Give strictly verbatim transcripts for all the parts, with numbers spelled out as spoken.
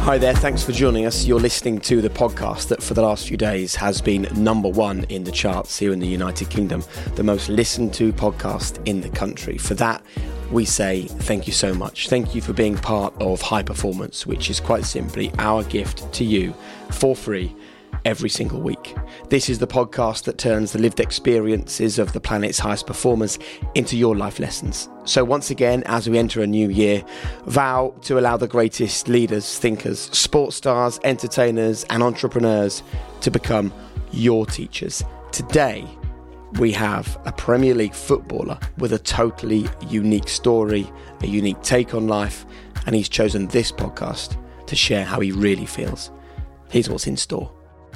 Hi there, thanks for joining us. You're listening to the podcast that for the last few days has been number one in the charts here in the United Kingdom, the most listened to podcast in the country. For that, we say thank you so much. Thank you for being part of High Performance, which is quite simply our gift to you for free every single week. This is the podcast that turns the lived experiences of the planet's highest performers into your life lessons. So once again, as we enter a new year, vow to allow the greatest leaders, thinkers, sports stars, entertainers and entrepreneurs to become your teachers. Today, we have a Premier League footballer with a totally unique story, a unique take on life, and he's chosen this podcast to share how he really feels. Here's what's in store.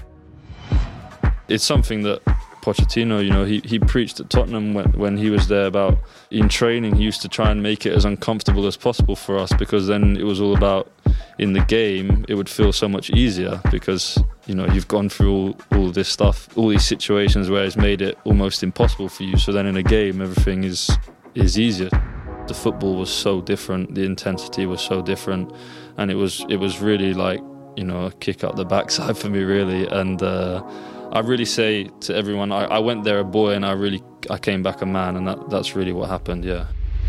It's something that Pochettino, you know, he, he preached at Tottenham when, when he was there about in training, he used to try and make it as uncomfortable as possible for us, because then it was all about in the game, it would feel so much easier because, you know, you've gone through all, all this stuff, all these situations where it's made it almost impossible for you. So then in a game, everything is is easier. The football was so different, the intensity was so different, and it was it was really like, you know, a kick up the backside for me, really. And uh, I really say to everyone, I, I went there a boy and I really I came back a man, and that, that's really what happened, yeah.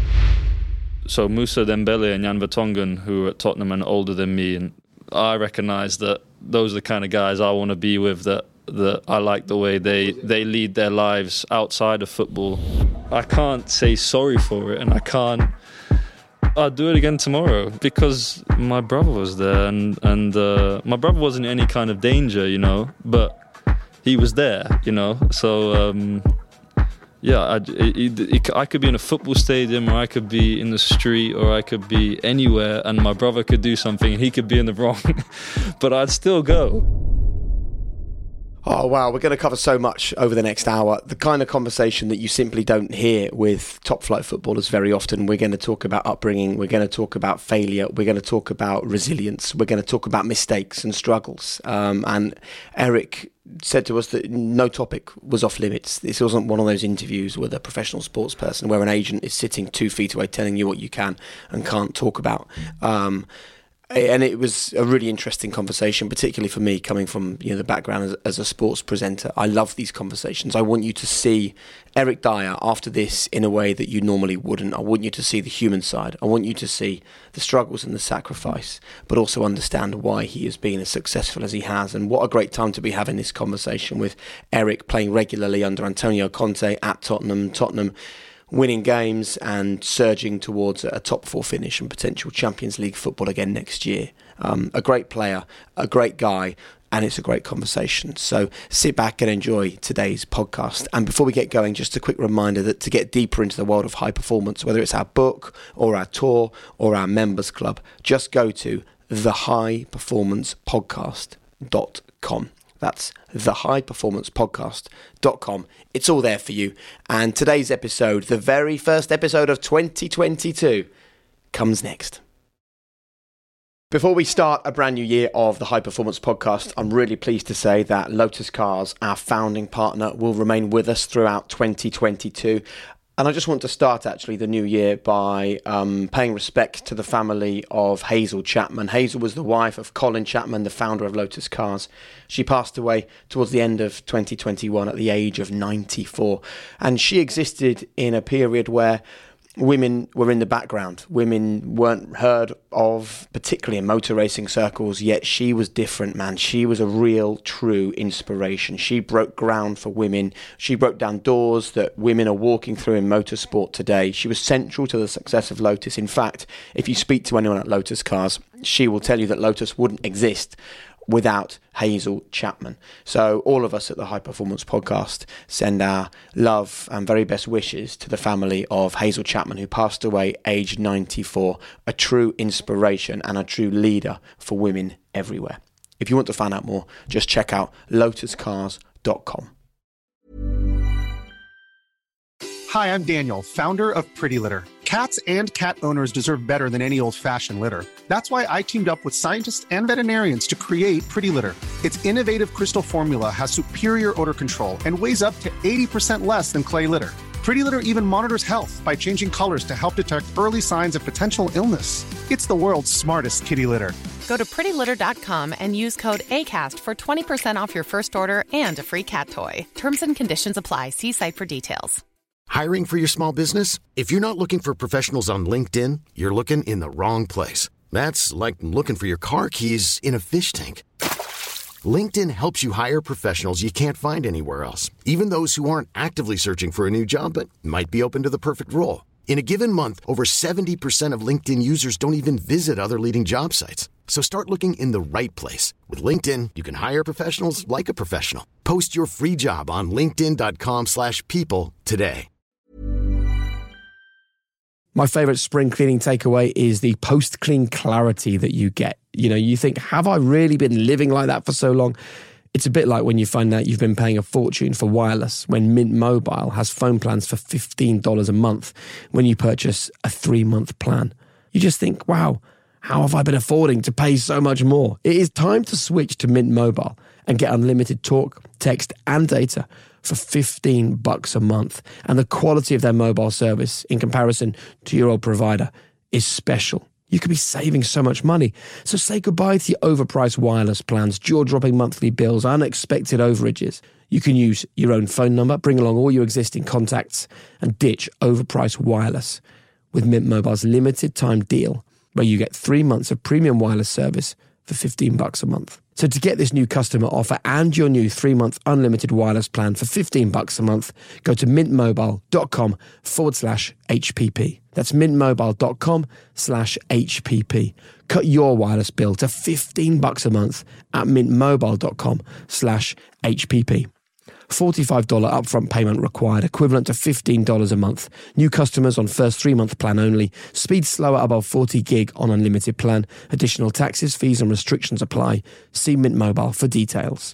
So Moussa Dembele and Jan Vertonghen, who are at Tottenham and older than me, and I recognise that those are the kind of guys I want to be with, that, that I like the way they, they lead their lives outside of football. I can't say sorry for it, and I can't I'll do it again tomorrow because my brother was there, and, and uh, my brother wasn't in any kind of danger, you know, but he was there, you know, so um, yeah, I, it, it, I could be in a football stadium, or I could be in the street, or I could be anywhere, and my brother could do something and he could be in the wrong, but I'd still go. Oh, wow. We're going to cover so much over the next hour. The kind of conversation that you simply don't hear with top flight footballers very often. We're going to talk about upbringing. We're going to talk about failure. We're going to talk about resilience. We're going to talk about mistakes and struggles. Um, and Eric said to us that no topic was off limits. This wasn't one of those interviews with a professional sports person where an agent is sitting two feet away telling you what you can and can't talk about. Um And it was a really interesting conversation, particularly for me, coming from, you know, the background as, as a sports presenter. I love these conversations. I want you to see Eric Dier after this in a way that you normally wouldn't. I want you to see the human side. I want you to see the struggles and the sacrifice, but also understand why he has been as successful as he has. And what a great time to be having this conversation with Eric, playing regularly under Antonio Conte at Tottenham. Tottenham winning games and surging towards a top four finish and potential Champions League football again next year. Um, a great player, a great guy, and it's a great conversation. So sit back and enjoy today's podcast. And before we get going, just a quick reminder that to get deeper into the world of high performance, whether it's our book or our tour or our members club, just go to the high performance podcast dot com. That's the high performance podcast dot com. It's all there for you. And today's episode, the very first episode of twenty twenty-two, comes next. Before we start a brand new year of the High Performance Podcast, I'm really pleased to say that Lotus Cars, our founding partner, will remain with us throughout twenty twenty-two. And I just want to start actually the new year by um, paying respect to the family of Hazel Chapman. Hazel was the wife of Colin Chapman, the founder of Lotus Cars. She passed away towards the end of twenty twenty-one at the age of ninety-four. And she existed in a period where women were in the background. Women weren't heard of, particularly in motor racing circles, yet she was different, man. She was a real, true inspiration. She broke ground for women. She broke down doors that women are walking through in motorsport today. She was central to the success of Lotus. In fact, if you speak to anyone at Lotus Cars, she will tell you that Lotus wouldn't exist without Hazel Chapman. So all of us at the High Performance Podcast send our love and very best wishes to the family of Hazel Chapman, who passed away aged ninety-four, a true inspiration and a true leader for women everywhere. If you want to find out more, just check out lotus cars dot com. Hi, I'm Daniel, founder of Pretty Litter. Cats and cat owners deserve better than any old-fashioned litter. That's why I teamed up with scientists and veterinarians to create Pretty Litter. Its innovative crystal formula has superior odor control and weighs up to eighty percent less than clay litter. Pretty Litter even monitors health by changing colors to help detect early signs of potential illness. It's the world's smartest kitty litter. Go to pretty litter dot com and use code ACAST for twenty percent off your first order and a free cat toy. Terms and conditions apply. See site for details. Hiring for your small business? If you're not looking for professionals on LinkedIn, you're looking in the wrong place. That's like looking for your car keys in a fish tank. LinkedIn helps you hire professionals you can't find anywhere else, even those who aren't actively searching for a new job but might be open to the perfect role. In a given month, over seventy percent of LinkedIn users don't even visit other leading job sites. So start looking in the right place. With LinkedIn, you can hire professionals like a professional. Post your free job on linkedin dot com slash people today. My favourite spring cleaning takeaway is the post-clean clarity that you get. You know, you think, have I really been living like that for so long? It's a bit like when you find out you've been paying a fortune for wireless when Mint Mobile has phone plans for fifteen dollars a month when you purchase a three-month plan. You just think, wow, how have I been affording to pay so much more? It is time to switch to Mint Mobile and get unlimited talk, text and data for fifteen bucks a month. And the quality of their mobile service in comparison to your old provider is special. You could be saving so much money. So say goodbye to your overpriced wireless plans, jaw-dropping monthly bills, unexpected overages. You can use your own phone number, bring along all your existing contacts, and ditch overpriced wireless with Mint Mobile's limited time deal, where you get three months of premium wireless service for fifteen bucks a month. So to get this new customer offer and your new three-month unlimited wireless plan for fifteen bucks a month, go to mintmobile.com forward slash HPP. That's mintmobile.com slash HPP. Cut your wireless bill to fifteen bucks a month at mintmobile.com slash HPP. forty-five dollars upfront payment required, equivalent to fifteen dollars a month. New customers on first three-month plan only. Speed slower above forty gig on unlimited plan. Additional taxes, fees and restrictions apply. See Mint Mobile for details.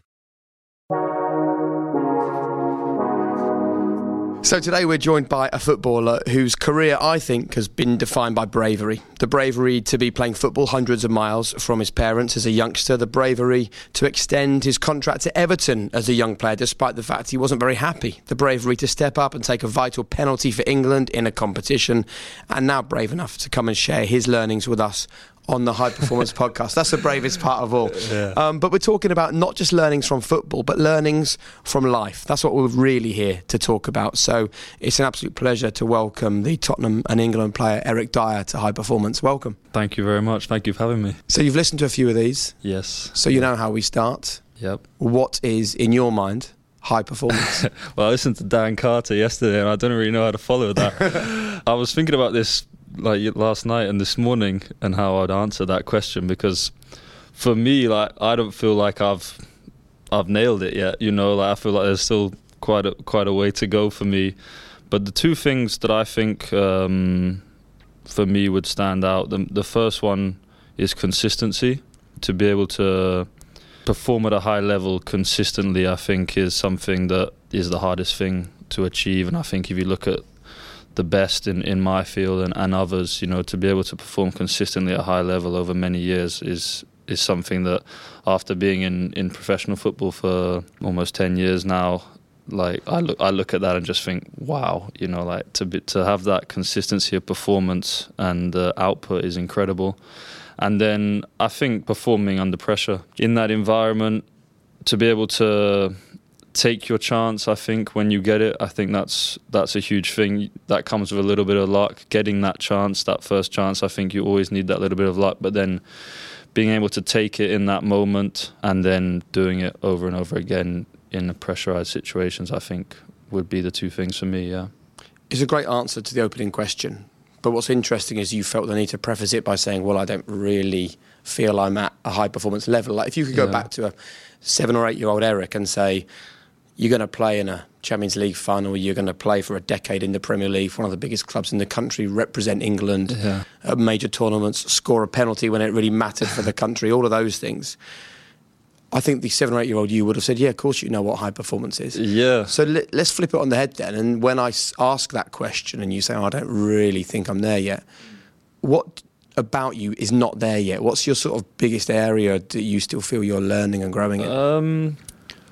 So today we're joined by a footballer whose career, I think, has been defined by bravery. The bravery to be playing football hundreds of miles from his parents as a youngster. The bravery to extend his contract to Everton as a young player, despite the fact he wasn't very happy. The bravery to step up and take a vital penalty for England in a competition. And now brave enough to come and share his learnings with us on the High Performance Podcast. That's the bravest part of all. Yeah. Um, but we're talking about not just learnings from football, but learnings from life. That's what we're really here to talk about. So it's an absolute pleasure to welcome the Tottenham and England player Eric Dier to High Performance. Welcome. Thank you very much. Thank you for having me. So you've listened to a few of these. Yes. So you know how we start. Yep. What is, in your mind, high performance? Well, I listened to Dan Carter yesterday and I don't really know how to follow that. I was thinking about this like last night and this morning and how I'd answer that question, because for me, like, I don't feel like I've I've nailed it yet, you know. Like, I feel like there's still quite a quite a way to go for me. But the two things that I think um, for me would stand out, the, the first one is consistency. To be able to perform at a high level consistently, I think, is something that is the hardest thing to achieve. And I think if you look at the best in, in my field and, and others, you know, to be able to perform consistently at a high level over many years is is something that, after being in, in professional football for almost ten years now, like I look I look at that and just think, wow, you know, like to be, to have that consistency of performance and uh, output is incredible. And then I think performing under pressure in that environment, to be able to take your chance, I think, when you get it, I think that's that's a huge thing. That comes with a little bit of luck. Getting that chance, that first chance, I think you always need that little bit of luck. But then being able to take it in that moment and then doing it over and over again in pressurized situations, I think would be the two things for me, yeah. It's a great answer to the opening question. But what's interesting is you felt the need to preface it by saying, well, I don't really feel I'm at a high performance level. Like, if you could go yeah. back to a seven or eight year old Eric and say, you're going to play in a Champions League final, you're going to play for a decade in the Premier League, one of the biggest clubs in the country, represent England yeah. at major tournaments, score a penalty when it really mattered for the country, all of those things. I think the seven or eight year old you would have said, yeah, of course you know what high performance is. Yeah. So let, let's flip it on the head then. And when I ask that question and you say, oh, I don't really think I'm there yet, what about you is not there yet? What's your sort of biggest area that you still feel you're learning and growing in? Um,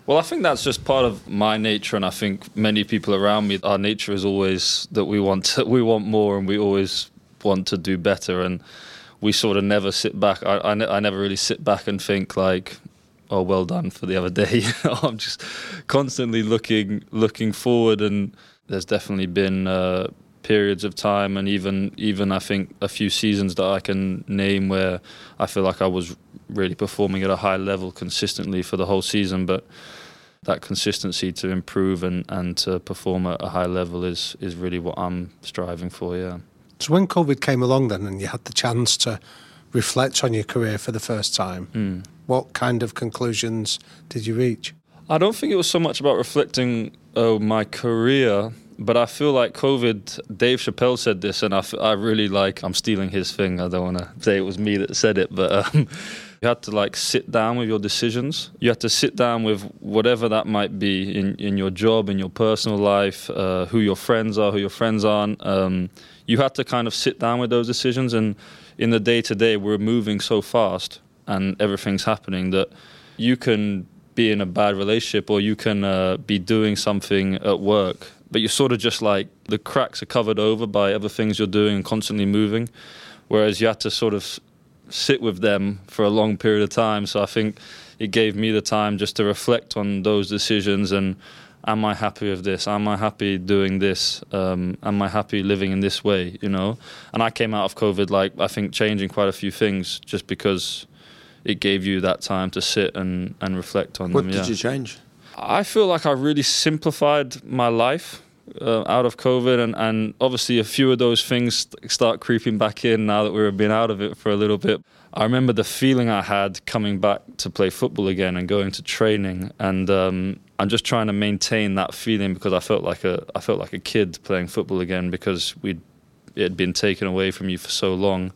Well, I think that's just part of my nature, and I think many people around me, our nature is always that we want to, we want more, and we always want to do better, and we sort of never sit back. I, I, ne- I never really sit back and think like, oh, well done for the other day. I'm just constantly looking looking forward, and there's definitely been uh, periods of time, and even even I think a few seasons that I can name where I feel like I was really performing at a high level consistently for the whole season, but that consistency to improve and, and to perform at a high level is is really what I'm striving for, yeah. So when COVID came along then and you had the chance to reflect on your career for the first time, mm. what kind of conclusions did you reach? I don't think it was so much about reflecting uh, my career, but I feel like COVID, Dave Chappelle said this, and I, f- I really like, I'm stealing his thing, I don't want to say it was me that said it, but um, you had to like sit down with your decisions. You had to sit down with whatever that might be in, in your job, in your personal life, uh, who your friends are, who your friends aren't. Um, you had to kind of sit down with those decisions, and in the day-to-day, we're moving so fast and everything's happening that you can be in a bad relationship or you can uh, be doing something at work, but you're sort of just like, the cracks are covered over by other things you're doing and constantly moving, whereas you had to sort of sit with them for a long period of time. So I think it gave me the time just to reflect on those decisions and, am I happy with this? Am I happy doing this? Um, am I happy living in this way, you know? And I came out of COVID, like, I think changing quite a few things just because it gave you that time to sit and, and reflect on what them. What did yeah. you change? I feel like I really simplified my life uh, out of COVID, and, and obviously a few of those things start creeping back in now that we've been out of it for a little bit. I remember the feeling I had coming back to play football again and going to training, and um, I'm just trying to maintain that feeling because I felt like a I felt like a kid playing football again because we'd it had been taken away from you for so long,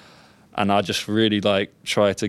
and I just really like try to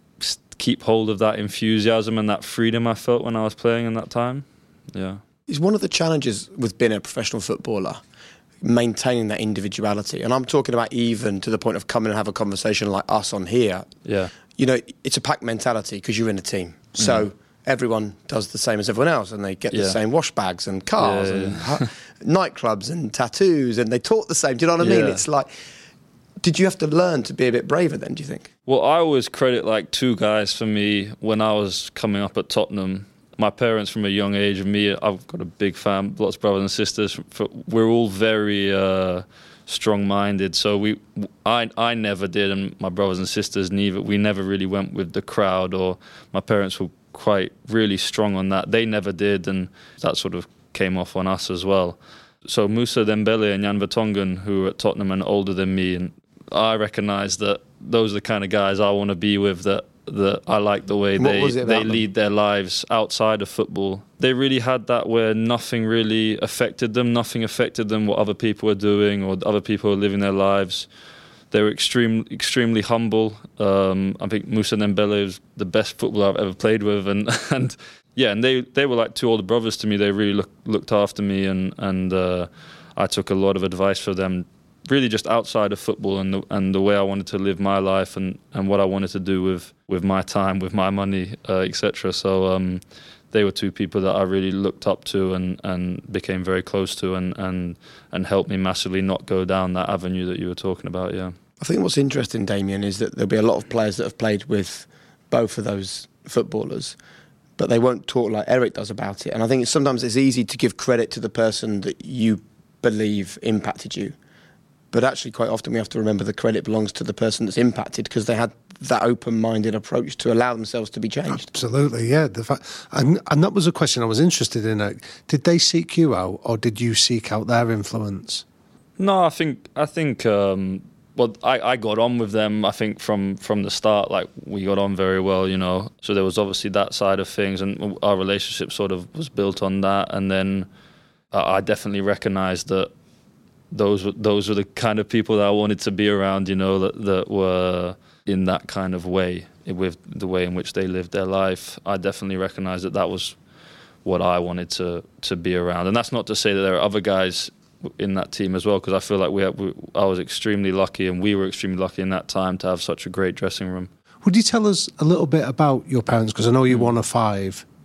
keep hold of that enthusiasm and that freedom I felt when I was playing in that time. Yeah, it's one of the challenges with being a professional footballer, maintaining that individuality. And I'm talking about even to the point of coming and have a conversation like us on here. Yeah, you know, it's a pack mentality because you're in a team. So mm. everyone does the same as everyone else, and they get yeah. the same wash bags and cars yeah, yeah, yeah. and nightclubs and tattoos, and they talk the same. Do you know what I mean? Yeah. It's like, did you have to learn to be a bit braver then, do you think? Well, I always credit like two guys for me when I was coming up at Tottenham. My parents from a young age, and me, I've got a big fam, lots of brothers and sisters. We're all very uh, strong-minded. So we, I, I never did, and my brothers and sisters neither. We never really went with the crowd, or my parents were quite really strong on that. They never did, and that sort of came off on us as well. So Moussa Dembele and Jan Vertonghen, who were at Tottenham and older than me, and I recognise that those are the kind of guys I want to be with, that that I like the way they, they lead their lives outside of football. They really had that where nothing really affected them, nothing affected them what other people were doing or other people were living their lives. They were extreme, extremely humble. Um, I think Moussa Dembele is the best footballer I've ever played with, and and yeah, and they, they were like two older brothers to me. They really look, looked after me, and and uh, I took a lot of advice from them, really just outside of football and the, and the way I wanted to live my life and, and what I wanted to do with, with my time, with my money, uh, et cetera. So um, they were two people that I really looked up to and, and became very close to and, and and helped me massively not go down that avenue that you were talking about, yeah. I think what's interesting, Damien, is that there'll be a lot of players that have played with both of those footballers, but they won't talk like Eric does about it. And I think it's, sometimes it's easy to give credit to the person that you believe impacted you. But actually, quite often we have to remember the credit belongs to the person that's impacted because they had that open-minded approach to allow themselves to be changed. Absolutely, yeah. The fact, and, and that was a question I was interested in. Did they seek you out, or did you seek out their influence? No, I think I think um, well, I, I got on with them. I think from from the start, like we got on very well, you know. So there was obviously that side of things, and our relationship sort of was built on that. And then uh, I definitely recognised that. Those were those were the kind of people that I wanted to be around, you know, that that were in that kind of way, with the way in which they lived their life. I definitely recognised that that was what I wanted to to be around, and that's not to say that there are other guys in that team as well, because I feel like we, have, we I was extremely lucky, and we were extremely lucky in that time to have such a great dressing room. Would you tell us a little bit about your parents? Because I know you're one of five,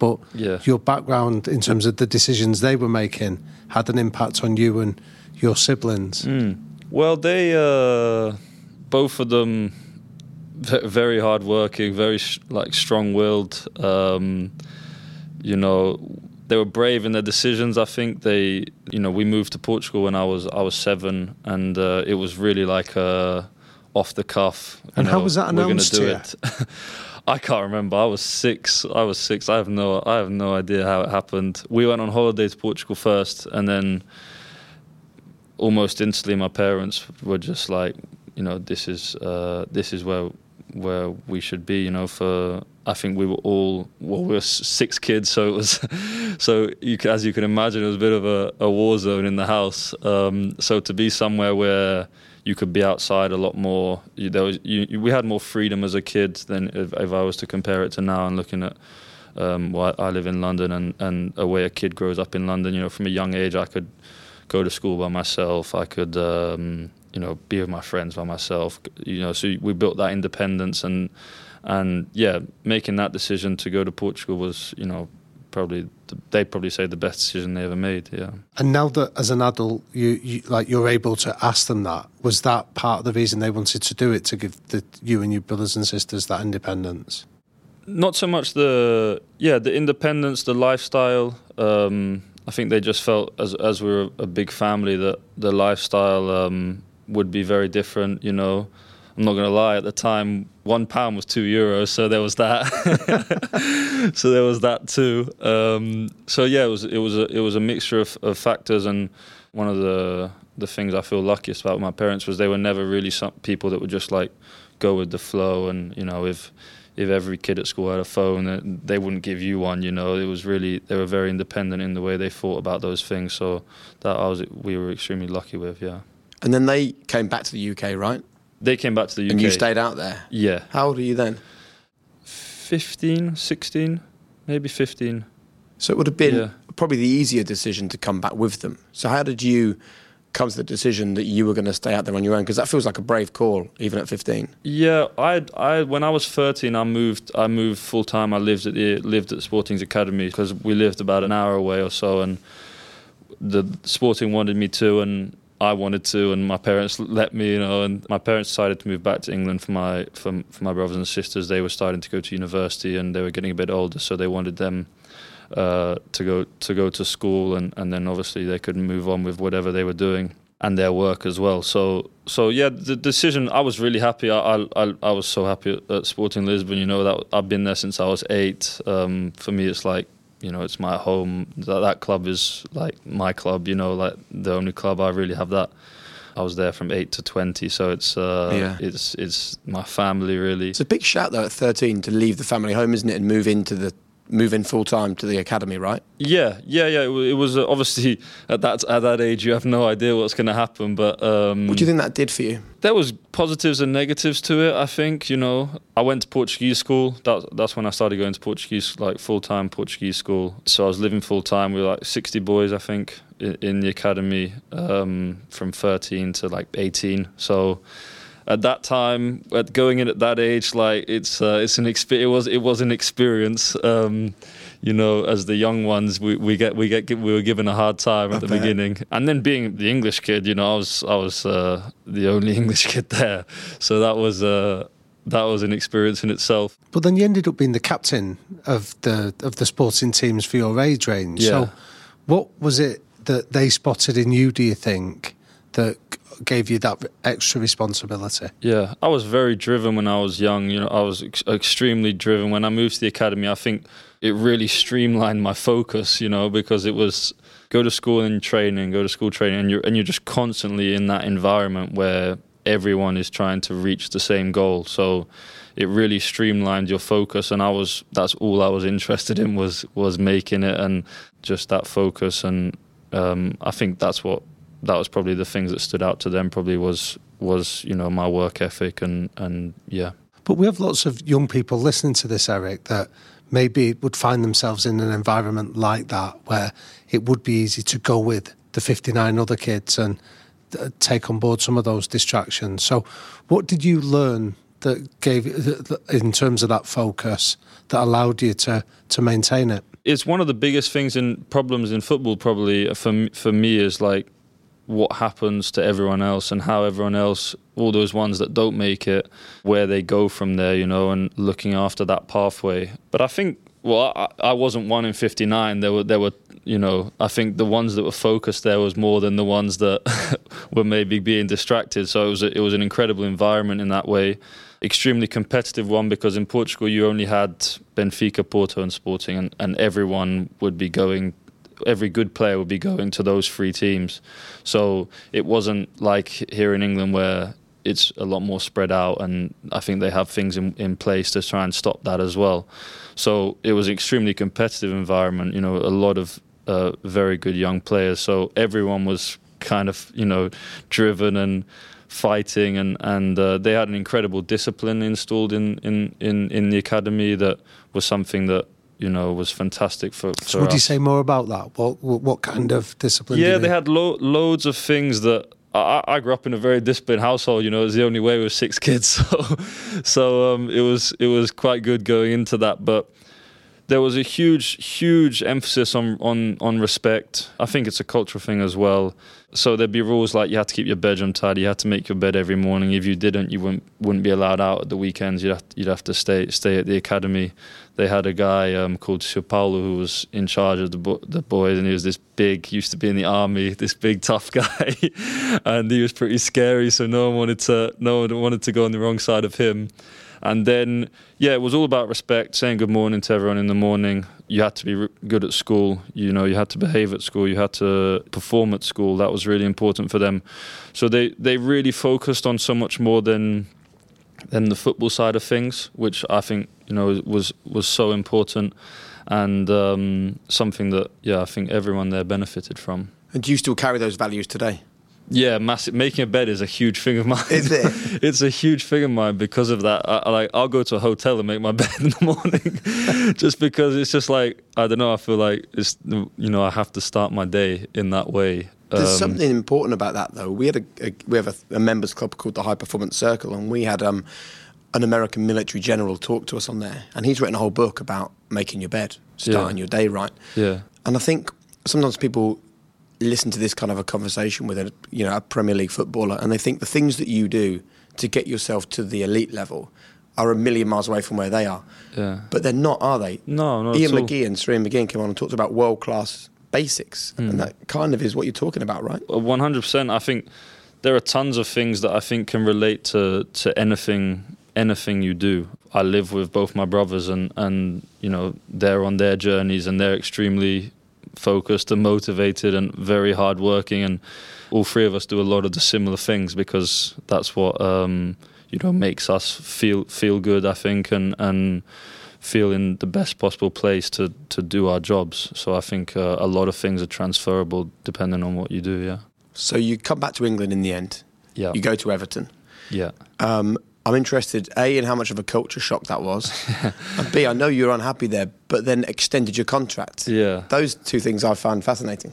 but Yeah. your background in terms of the decisions they were making had an impact on you and your siblings. Mm. Well, they uh, both of them v- very hardworking, very sh- like strong-willed. Um, you know, they were brave in their decisions. I think they, you know, we moved to Portugal when I was I was seven, and uh, it was really like a off the cuff. And know, how was that announced we're to gonna do it. I can't remember. I was six. I was six. I have no. I have no idea how it happened. We went on holiday to Portugal first, and then almost instantly, my parents were just like, you know, this is uh, this is where where we should be. You know, for I think we were all well, we were six kids, so it was so you, as you can imagine, it was a bit of a, a war zone in the house. Um, so to be somewhere where you could be outside a lot more. You, there was, you, you, we had more freedom as a kid than if, if I was to compare it to now. And looking at, um, well, I live in London, and, and a way a kid grows up in London. You know, from a young age, I could go to school by myself. I could, um, you know, be with my friends by myself. You know, so we built that independence, and and yeah, making that decision to go to Portugal was, you know, probably they'd probably say the best decision they ever made. Yeah. And now that as an adult you, you like you're able to ask them that, was that part of the reason they wanted to do it, to give the, you and your brothers and sisters that independence? Not so much the yeah the independence, the lifestyle. Um, I think they just felt as as we were a big family that the lifestyle um, would be very different. You know, I'm not going to lie. At the time, one pound was two euros, so there was that. so there was that too. Um, so yeah, it was it was a, it was a mixture of, of factors, and one of the the things I feel luckiest about my parents was they were never really some people that would just like go with the flow, and you know, if if every kid at school had a phone, they wouldn't give you one. You know, it was really they were very independent in the way they thought about those things. So that I was we were extremely lucky with. Yeah. And then they came back to the U K, right? They came back to the U K. And you stayed out there? Yeah. How old are you then? fifteen, sixteen, maybe fifteen. So it would have been yeah. probably the easier decision to come back with them. So how did you come to the decision that you were going to stay out there on your own? Because that feels like a brave call, even at fifteen. Yeah, I, I, when I was thirteen, I moved. I moved full time. I lived at the lived at Sporting's academy because we lived about an hour away or so, and the Sporting wanted me to, and I wanted to, and my parents let me, you know. And my parents decided to move back to England for my for, for my brothers and sisters. They were starting to go to university, and they were getting a bit older, so they wanted them uh, to go to go to school, and, and then obviously they could move on with whatever they were doing and their work as well. So so yeah, the decision. I was really happy. I I, I was so happy at, at Sporting Lisbon. You know, that I've been there since I was eight. Um, for me, it's like, you know, it's my home. That, that club is like my club, you know, like the only club I really have that. I was there from eight to twenty, so it's uh, yeah. it's it's my family, really. It's a big shout, though, at thirteen to leave the family home, isn't it, and move into the move in full time to the academy, right? Yeah, yeah, yeah. It, w- it was uh, obviously at that at that age you have no idea what's going to happen, but um, what do you think that did for you? There was positives and negatives to it. I think, you know, I went to Portuguese school. That, that's when I started going to Portuguese, like full-time Portuguese school. So I was living full-time with like sixty boys, I think, in, in the academy, um, from thirteen to like eighteen. So at that time, at going in at that age, like it's uh, it's an exp- it was it was an experience. Um, you know, as the young ones, we, we get we get we were given a hard time at I the bet. beginning, and then being the English kid, you know, I was I was uh, the only English kid there, so that was uh, that was an experience in itself. But then you ended up being the captain of the of the sporting teams for your age range. Yeah. So, what was it that they spotted in you, do you think, that gave you that extra responsibility? Yeah, I was very driven when I was young. You know, I was ex- extremely driven. When I moved to the academy, I think it really streamlined my focus, you know, because it was go to school and training, go to school training, and you're and you're just constantly in that environment where everyone is trying to reach the same goal. So it really streamlined your focus, and I was that's all I was interested in was was making it, and just that focus. And um, I think that's what that was probably the things that stood out to them. Probably was was you know my work ethic and and yeah. But we have lots of young people listening to this, Eric, that maybe would find themselves in an environment like that, where it would be easy to go with the fifty-nine other kids and uh, take on board some of those distractions. So what did you learn that gave, in terms of that focus, that allowed you to, to maintain it? It's one of the biggest things in problems in football, probably for m- for me, is like what happens to everyone else and how everyone else, all those ones that don't make it, where they go from there, you know, and looking after that pathway. But I think, well, I, I wasn't one in fifty-nine. There were, there were, you know, I think the ones that were focused there was more than the ones that were maybe being distracted. So it was a, it was an incredible environment in that way. Extremely competitive one, because in Portugal you only had Benfica, Porto and Sporting, and, and everyone would be going, every good player would be going to those three teams. So it wasn't like here in England where it's a lot more spread out, and I think they have things in, in place to try and stop that as well. So it was an extremely competitive environment, you know, a lot of uh, very good young players. So everyone was kind of, you know, driven and fighting, and and uh, they had an incredible discipline installed in, in, in, in the academy that was something that, you know, was fantastic for, for So would us. you say more about that? What what, what kind of discipline? Yeah, do they had lo- loads of things that I, I grew up in a very disciplined household. You know, it was the only way with six kids, so so um, it was it was quite good going into that. But there was a huge huge emphasis on on on respect. I think it's a cultural thing as well. So there'd be rules like you had to keep your bedroom tidy, you had to make your bed every morning. If you didn't, you wouldn't wouldn't be allowed out at the weekends. You'd have to, you'd have to stay stay at the academy. They had a guy um, called Sir Paulo who was in charge of the bo- the boys, and he was this big, used to be in the army, this big tough guy, and he was pretty scary. So no one wanted to no one wanted to go on the wrong side of him. And then, yeah, it was all about respect, saying good morning to everyone in the morning. You had to be re- good at school. You know, you had to behave at school. You had to perform at school. That was really important for them. So they, they really focused on so much more than than the football side of things, which I think, you know, was was so important, and um, something that, yeah, I think everyone there benefited from. And do you still carry those values today? Yeah, massive. Making a bed is a huge thing of mine. Is it? It's a huge thing of mine because of that. I, I like I'll go to a hotel and make my bed in the morning, just because it's just like, I don't know. I feel like it's, you know, I have to start my day in that way. There's Um, something important about that, though. We had a, a we have a, a members club called the High Performance Circle, and we had um, an American military general talk to us on there, and he's written a whole book about making your bed, starting Yeah. your day right. Yeah. And I think sometimes people listen to this kind of a conversation with a you know a Premier League footballer, and they think the things that you do to get yourself to the elite level are a million miles away from where they are. Yeah. But they're not, are they? No, not Ian at all. McGee and Sreem McGinn came on and talked about world class basics, Mm. and that kind of is what you're talking about, right? one hundred percent. I think there are tons of things that I think can relate to, to anything anything you do. I live with both my brothers, and, and you know, they're on their journeys, and they're extremely focused and motivated and very hardworking, and all three of us do a lot of the similar things because that's what um, you know makes us feel feel good, I think, and and feel in the best possible place to, to do our jobs. So I think uh, a lot of things are transferable depending on what you do, yeah. So you come back to England in the end. Yeah. You go to Everton. Yeah. Um, I'm interested, A, in how much of a culture shock that was, and B, I know you're unhappy there, but then extended your contract. Yeah. Those two things I found fascinating.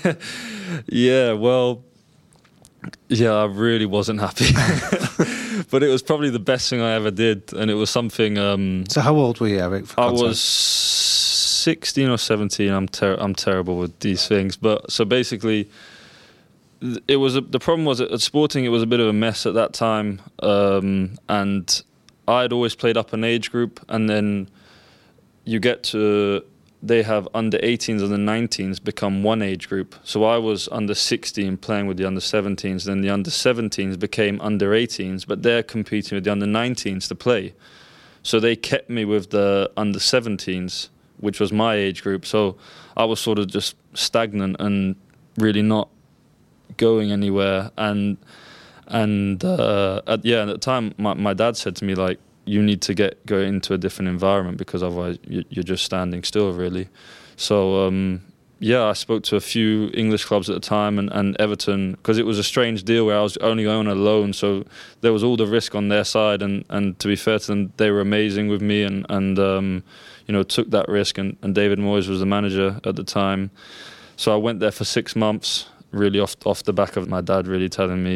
Yeah, well, yeah, I really wasn't happy. But it was probably the best thing I ever did, and it was something... Um, So how old were you, Eric? For I context? was sixteen or seventeen. I'm ter- I'm terrible with these things. But so basically, th- it was a, the problem was at Sporting it was a bit of a mess at that time, um, and I'd always played up an age group, and then you get to they have under eighteens and the nineteens become one age group. So I was under sixteen playing with the under seventeens, then the under seventeens became under eighteens, but they're competing with the under nineteens to play. So they kept me with the under seventeens, which was my age group. So I was sort of just stagnant and really not going anywhere. And and uh, at, yeah, at the time, my, my dad said to me, like, you need to get go into a different environment because otherwise you, you're just standing still, really. So um, yeah, I spoke to a few English clubs at the time, and, and Everton, because it was a strange deal where I was only going on a loan, so there was all the risk on their side. And, and to be fair to them, they were amazing with me, and and um, you know took that risk. And, and David Moyes was the manager at the time, so I went there for six months, really off off the back of my dad really telling me,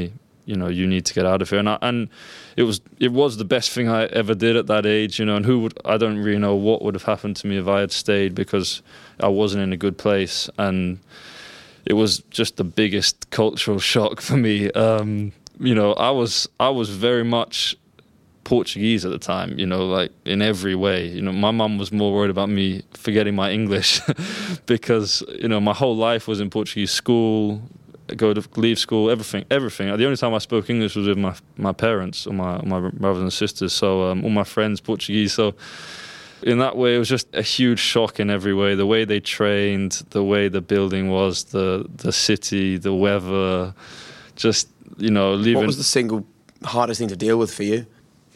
you know, you need to get out of here. And I, and it was it was the best thing I ever did at that age, you know. And who would I don't really know what would have happened to me if I had stayed, because I wasn't in a good place, and it was just the biggest cultural shock for me. Um, you know, I was I was very much Portuguese at the time, you know, like in every way. You know, my mum was more worried about me forgetting my English because, you know, my whole life was in Portuguese school, go to leave school, everything, everything. The only time I spoke English was with my my parents or my my brothers and sisters. So um, all my friends Portuguese. So in that way, it was just a huge shock in every way. The way they trained, the way the building was, the the city, the weather, just, you know, leaving. What was the single hardest thing to deal with for you?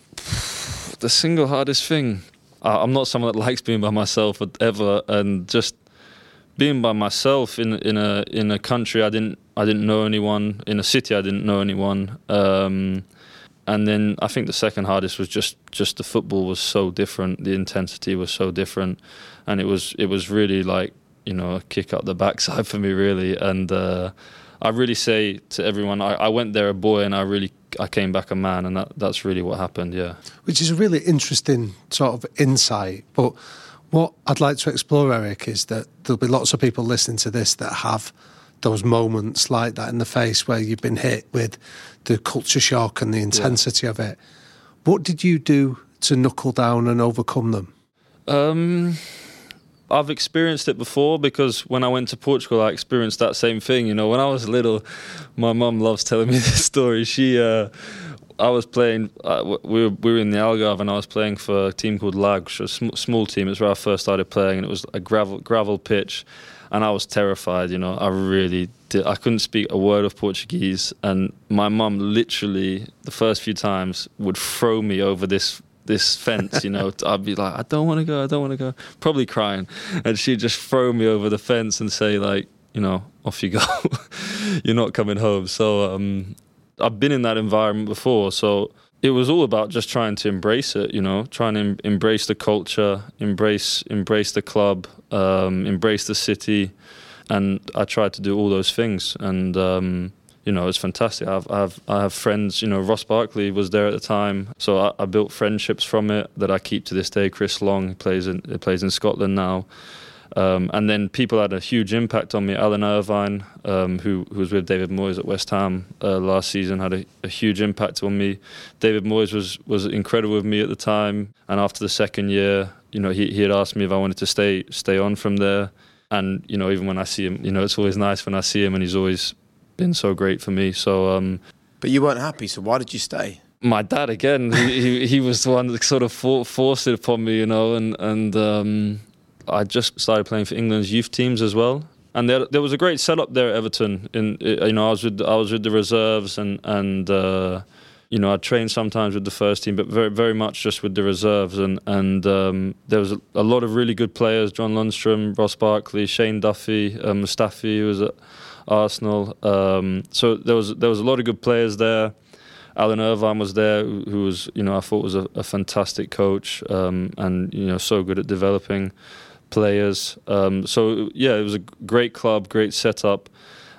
The single hardest thing. I'm not someone that likes being by myself ever, and just being by myself in in a in a country I didn't I didn't know anyone, in a city I didn't know anyone, um, and then I think the second hardest was just just the football was so different, the intensity was so different, and it was it was really like, you know, a kick up the backside for me, really. And uh, I really say to everyone, I, I went there a boy, and I really I came back a man, and that that's really what happened. Yeah, which is a really interesting sort of insight, but. What I'd like to explore, Eric, is that there'll be lots of people listening to this that have those moments like that in the face where you've been hit with the culture shock and the intensity yeah. of it. What did you do to knuckle down and overcome them? Um, I've experienced it before, because when I went to Portugal, I experienced that same thing. You know, when I was little, my mum loves telling me this story. She... Uh, I was playing, uh, we, were, we were in the Algarve, and I was playing for a team called Lagos, a sm- small team. It's where I first started playing, and it was a gravel gravel pitch, and I was terrified, you know. I really did. I couldn't speak a word of Portuguese, and my mum literally, the first few times, would throw me over this this fence, you know. I'd be like, I don't want to go, I don't want to go, probably crying, and she'd just throw me over the fence and say, like, you know, off you go, you're not coming home. So, um... I've been in that environment before, so it was all about just trying to embrace it, you know, trying to em- embrace the culture, embrace embrace the club, um, embrace the city, and I tried to do all those things, and um, you know, it's fantastic. I have, I have I have friends, you know, Ross Barkley was there at the time, so I, I built friendships from it that I keep to this day. Chris Long plays in he plays in Scotland now. Um, and then people had a huge impact on me. Alan Irvine, um, who, who was with David Moyes at West Ham uh, last season, had a, a huge impact on me. David Moyes was, was incredible with me at the time. And after the second year, you know, he, he had asked me if I wanted to stay stay on from there. And, you know, even when I see him, you know, it's always nice when I see him, and he's always been so great for me. So, um, but you weren't happy, so why did you stay? My dad, again, he, he, he was the one that sort of for, forced it upon me, you know, and... and um, I just started playing for England's youth teams as well, and there there was a great setup there at Everton. In you know, I was with I was with the reserves, and and uh, you know, I trained sometimes with the first team, but very very much just with the reserves. And and um, there was a, a lot of really good players: John Lundstrom, Ross Barkley, Shane Duffy, uh, Mustafi, who was at Arsenal. Um, so there was there was a lot of good players there. Alan Irvine was there, who was, you know, I thought was a, a fantastic coach, um, and you know, so good at developing players. Um, so yeah, it was a great club, great setup,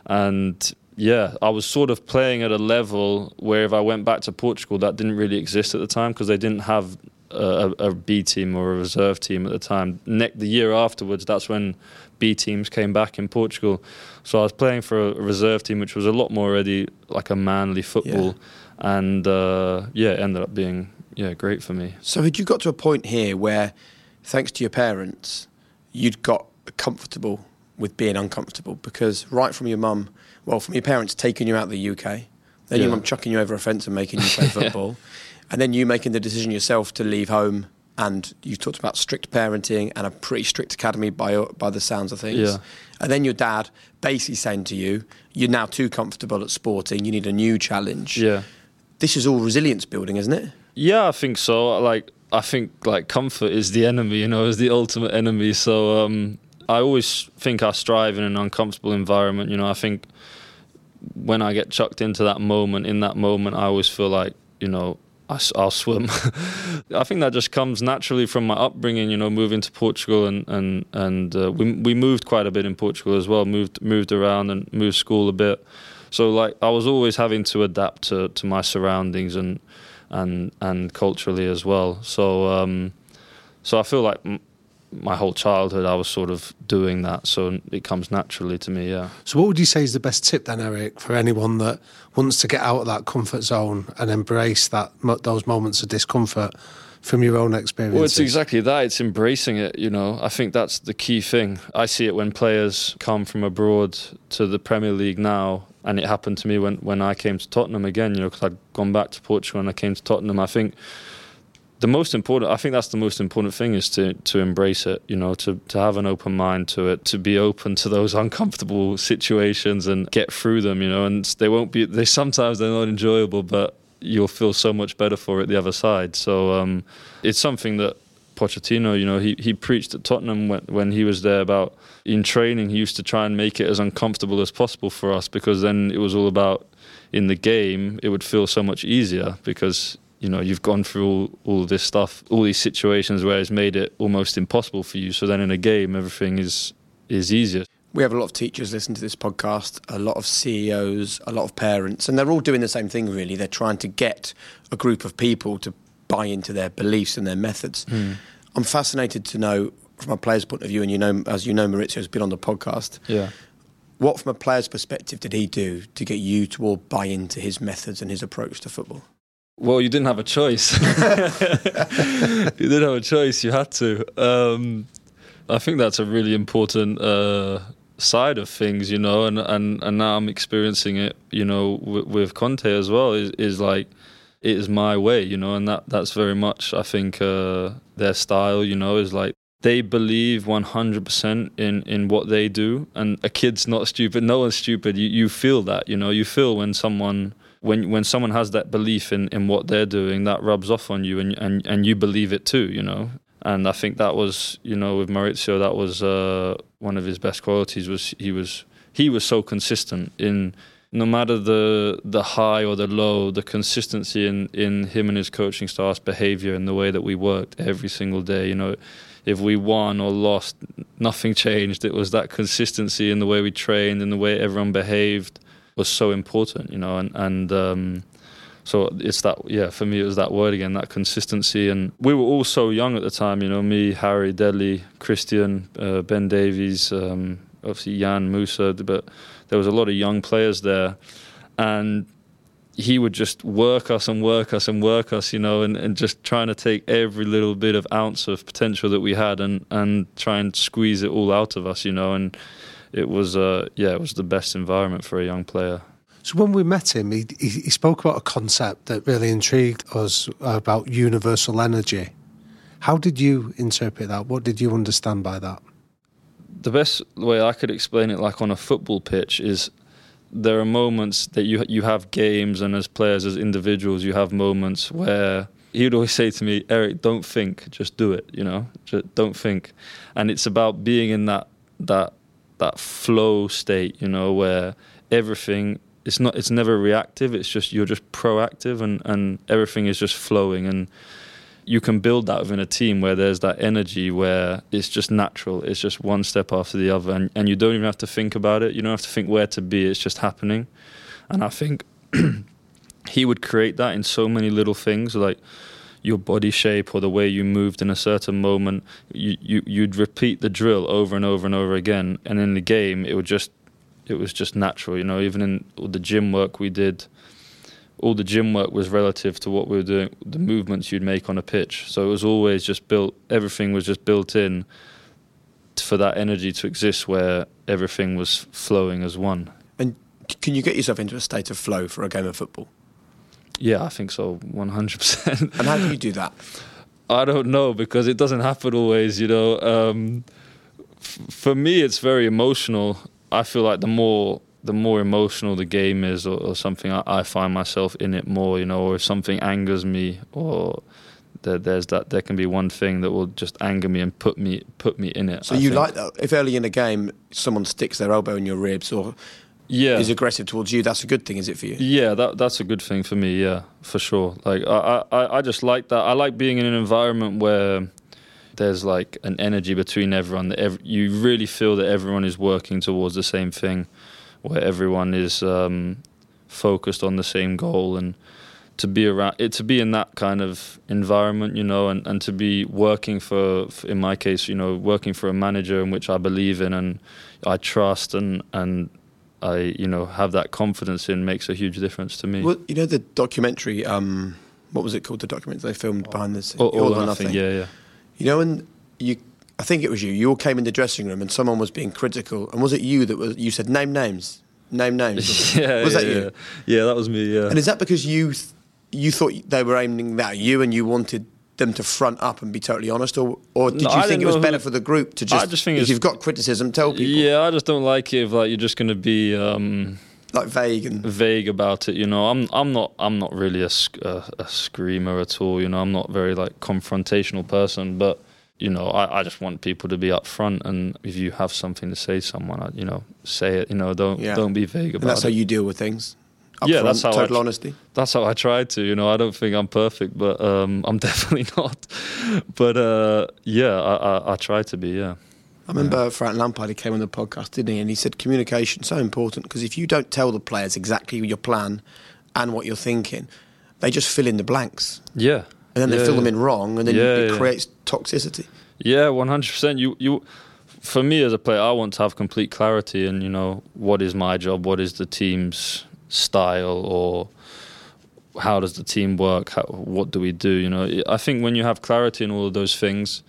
and yeah, I was sort of playing at a level where if I went back to Portugal, that didn't really exist at the time, because they didn't have a, a B team or a reserve team at the time. Ne- the year afterwards, that's when B teams came back in Portugal. So I was playing for a reserve team, which was a lot more already like a manly football, yeah. and uh, yeah, it ended up being yeah great for me. So had you got to a point here where, thanks to your parents, you'd got comfortable with being uncomfortable? Because right from your mum, well, from your parents taking you out of the U K, then yeah. your mum chucking you over a fence and making you play football, yeah. and then you making the decision yourself to leave home, and you talked about strict parenting and a pretty strict academy by by the sounds of things. Yeah. And then your dad basically saying to you, you're now too comfortable at sporting, you need a new challenge. Yeah. This is all resilience building, isn't it? Yeah, I think so. Like, I think like comfort is the enemy, you know, is the ultimate enemy. So um, I always think I strive in an uncomfortable environment. You know, I think when I get chucked into that moment, in that moment, I always feel like, you know, I, I'll swim. I think that just comes naturally from my upbringing, you know, moving to Portugal, and and and uh, we we moved quite a bit in Portugal as well. Moved moved around and moved school a bit. So like I was always having to adapt to, to my surroundings and and and culturally as well. So um, so I feel like m- my whole childhood I was sort of doing that, so it comes naturally to me, yeah. So what would you say is the best tip then, Eric, for anyone that wants to get out of that comfort zone and embrace that those moments of discomfort from your own experiences? Well, it's exactly that. It's embracing it, you know. I think that's the key thing. I see it when players come from abroad to the Premier League now, and it happened to me when, when I came to Tottenham again, you know, because I'd gone back to Portugal and I came to Tottenham. I think the most important, I think that's the most important thing is to, to embrace it, you know, to, to have an open mind to it, to be open to those uncomfortable situations and get through them, you know, and they won't be, they sometimes they're not enjoyable, but you'll feel so much better for it the other side. So um, it's something that Pochettino, you know, he, he preached at Tottenham when, when he was there about in training, he used to try and make it as uncomfortable as possible for us, because then it was all about in the game, it would feel so much easier because, you know, you've gone through all, all this stuff, all these situations where it's made it almost impossible for you. So then in a game, everything is is easier. We have a lot of teachers listen to this podcast, a lot of C E Os, a lot of parents, and they're all doing the same thing, really. They're trying to get a group of people to buy into their beliefs and their methods. Mm. I'm fascinated to know, from a player's point of view, and you know, as you know, Maurizio's been on the podcast. Yeah. What, from a player's perspective, did he do to get you to all buy into his methods and his approach to football? Well, you didn't have a choice. You didn't have a choice. You had to. Um, I think that's a really important uh, side of things, you know, and, and, and now I'm experiencing it, you know, with, with Conte as well, is, is like, it is my way, you know, and that, that's very much, I think, uh, their style, you know, is like, they believe one hundred percent in, in what they do, and a kid's not stupid, no one's stupid, you, you feel that, you know, you feel when someone... When when someone has that belief in, in what they're doing, that rubs off on you, and, and and you believe it too, you know. And I think that was, you know, with Maurizio, that was uh, one of his best qualities. Was he was he was so consistent in no matter the the high or the low, the consistency in, in him and his coaching staff's behaviour and the way that we worked every single day. You know, if we won or lost, nothing changed. It was that consistency in the way we trained and the way everyone behaved was so important, you know, and, and um, so it's that, yeah, for me it was that word again, that consistency. And we were all so young at the time, you know, me, Harry, Dudley, Christian, uh, Ben Davies, um, obviously Jan, Musa, but there was a lot of young players there, and he would just work us and work us and work us, you know, and, and just trying to take every little bit of ounce of potential that we had and, and try and squeeze it all out of us, you know, and it was, uh, yeah, it was the best environment for a young player. So when we met him, he, he, he spoke about a concept that really intrigued us about universal energy. How did you interpret that? What did you understand by that? The best way I could explain it, like on a football pitch, is there are moments that you you have games, and as players, as individuals, you have moments where he would always say to me, Eric, don't think, just do it, you know, just don't think. And it's about being in that that that flow state, you know, where everything, it's not, it's never reactive, it's just, you're just proactive, and, and everything is just flowing. And you can build that within a team where there's that energy where it's just natural, it's just one step after the other, and, and you don't even have to think about it, you don't have to think where to be, it's just happening. And I think he would create that in so many little things, like your body shape or the way you moved in a certain moment. You, you you'd repeat the drill over and over and over again, and in the game it would just it was just natural, you know. Even in all the gym work we did, all the gym work was relative to what we were doing, the movements you'd make on a pitch. So it was always just built, everything was just built in for that energy to exist where everything was flowing as one. And can you get yourself into a state of flow for a game of football? Yeah, I think so, one hundred percent. And how do you do that? I don't know, because it doesn't happen always, you know. Um, f- for me, it's very emotional. I feel like the more the more emotional the game is, or, or something, I, I find myself in it more, you know. Or if something angers me, or there, there's that, there can be one thing that will just anger me and put me put me in it. So I you think. like that? If early in a game someone sticks their elbow in your ribs, or yeah. is aggressive towards you, that's a good thing, is it for you? Yeah, that that's a good thing for me, yeah, for sure. Like I, I, I just like that. I like being in an environment where there's like an energy between everyone, that ev- you really feel that everyone is working towards the same thing, where everyone is um, focused on the same goal, and to be around it, to be in that kind of environment, you know, and, and to be working for, for, in my case, you know, working for a manager in which I believe in and I trust and and I, you know, have that confidence in, makes a huge difference to me. Well, you know the documentary, um, what was it called? The documentary they filmed behind the scenes, All, all, all or nothing. nothing. Yeah, yeah. You know, and you, I think it was you. You all came in the dressing room and someone was being critical, and was it you that was? You said name names, name names. yeah, was yeah, that you? Yeah. yeah, that was me. Yeah. And is that because you? Th- You thought they were aiming that at you and you wanted them to front up and be totally honest, or, or did no, you I think it was who, better for the group to just, I just think if you've got criticism, tell people? Yeah, I just don't like it if like you're just going to be um, like vague and vague about it. You know, I'm I'm not I'm not really a, a, a screamer at all. You know, I'm not a very like confrontational person, but you know, I, I just want people to be upfront, and if you have something to say to someone, you know, say it. You know, don't yeah. don't be vague about it. And that's it. how you deal with things. Up yeah, front, that's how total I, honesty. That's how I try to. You know, I don't think I'm perfect, but um, I'm definitely not. But uh, yeah, I, I, I try to be. Yeah. I remember yeah. Frank Lampard, he came on the podcast, didn't he? And he said communication so important, because if you don't tell the players exactly your plan and what you're thinking, they just fill in the blanks. Yeah. And then they yeah, fill yeah. them in wrong, and then yeah, it yeah. creates toxicity. Yeah, one hundred percent. You you. For me as a player, I want to have complete clarity in, you know, what is my job, what is the team's style, or how does the team work, how, what do we do, you know. I think when you have clarity in all of those things,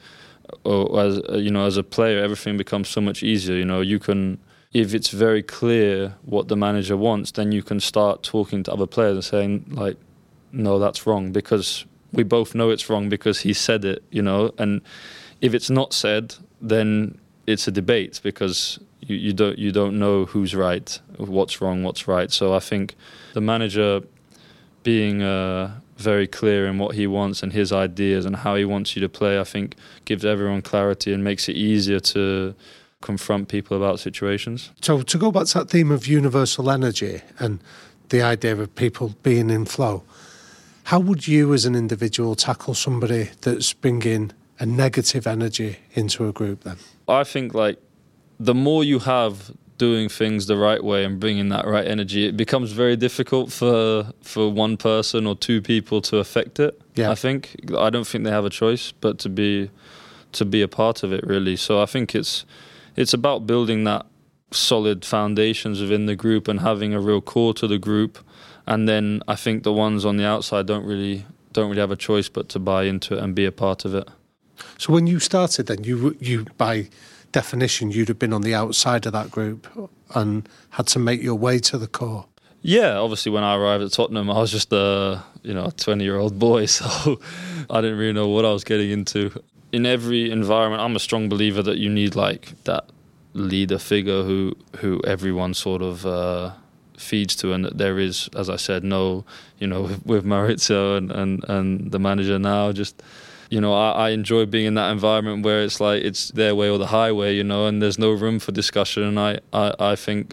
or as you know, as a player, everything becomes so much easier. You know, you can, if it's very clear what the manager wants, then you can start talking to other players and saying like, no, that's wrong, because we both know it's wrong because he said it, you know. And if it's not said, then it's a debate, because you, you don't you don't know who's right, what's wrong, what's right. So I think the manager being uh, very clear in what he wants and his ideas and how he wants you to play, I think gives everyone clarity and makes it easier to confront people about situations. So to go back to that theme of universal energy and the idea of people being in flow, how would you as an individual tackle somebody that's bringing a negative energy into a group then? I think like the more you have doing things the right way and bringing that right energy, it becomes very difficult for for one person or two people to affect it. Yeah. I think I don't think they have a choice but to be to be a part of it, really. So I think it's it's about building that solid foundations within the group and having a real core to the group, and then I think the ones on the outside don't really don't really have a choice but to buy into it and be a part of it. So when you started then, you you by definition, you'd have been on the outside of that group and had to make your way to the core. Yeah, obviously when I arrived at Tottenham, I was just a you know twenty-year-old boy, so I didn't really know what I was getting into. In every environment, I'm a strong believer that you need like that leader figure who who everyone sort of uh, feeds to, and that there is, as I said, no, you know, with, with Maurizio and, and, and the manager now, just. You know, I, I enjoy being in that environment where it's like it's their way or the highway, you know, and there's no room for discussion. And I, I, I think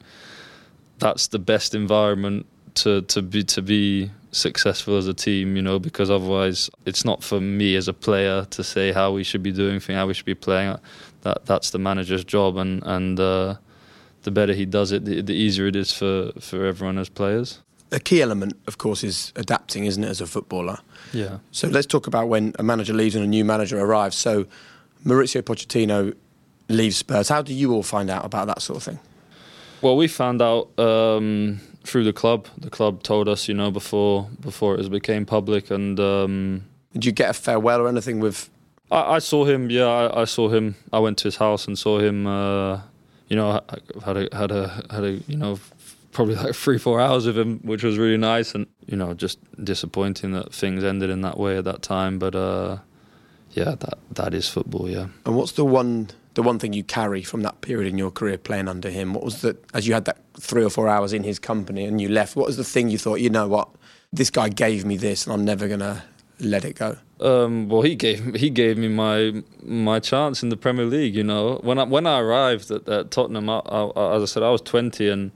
that's the best environment to, to be to be successful as a team, you know, because otherwise it's not for me as a player to say how we should be doing things, how we should be playing. That that's the manager's job, and and uh, the better he does it, the, the easier it is for, for everyone as players. A key element, of course, is adapting, isn't it, as a footballer? Yeah. So let's talk about when a manager leaves and a new manager arrives. So Maurizio Pochettino leaves Spurs. How do you all find out about that sort of thing? Well, we found out um, through the club. The club told us, you know, before before it became public. And um, did you get a farewell or anything with? I, I saw him. Yeah, I, I saw him. I went to his house and saw him. Uh, you know, I had a had a had a you know. probably like three, four hours with him, which was really nice, and you know, just disappointing that things ended in that way at that time. But uh, yeah, that that is football, yeah. And what's the one the one thing you carry from that period in your career playing under him? What was the, as you had that three or four hours in his company and you left, what was the thing you thought, you know what, this guy gave me this and I'm never gonna let it go? Um, well, he gave he gave me my my chance in the Premier League. You know, when I when I arrived at, at Tottenham, I, I, as I said, I was twenty and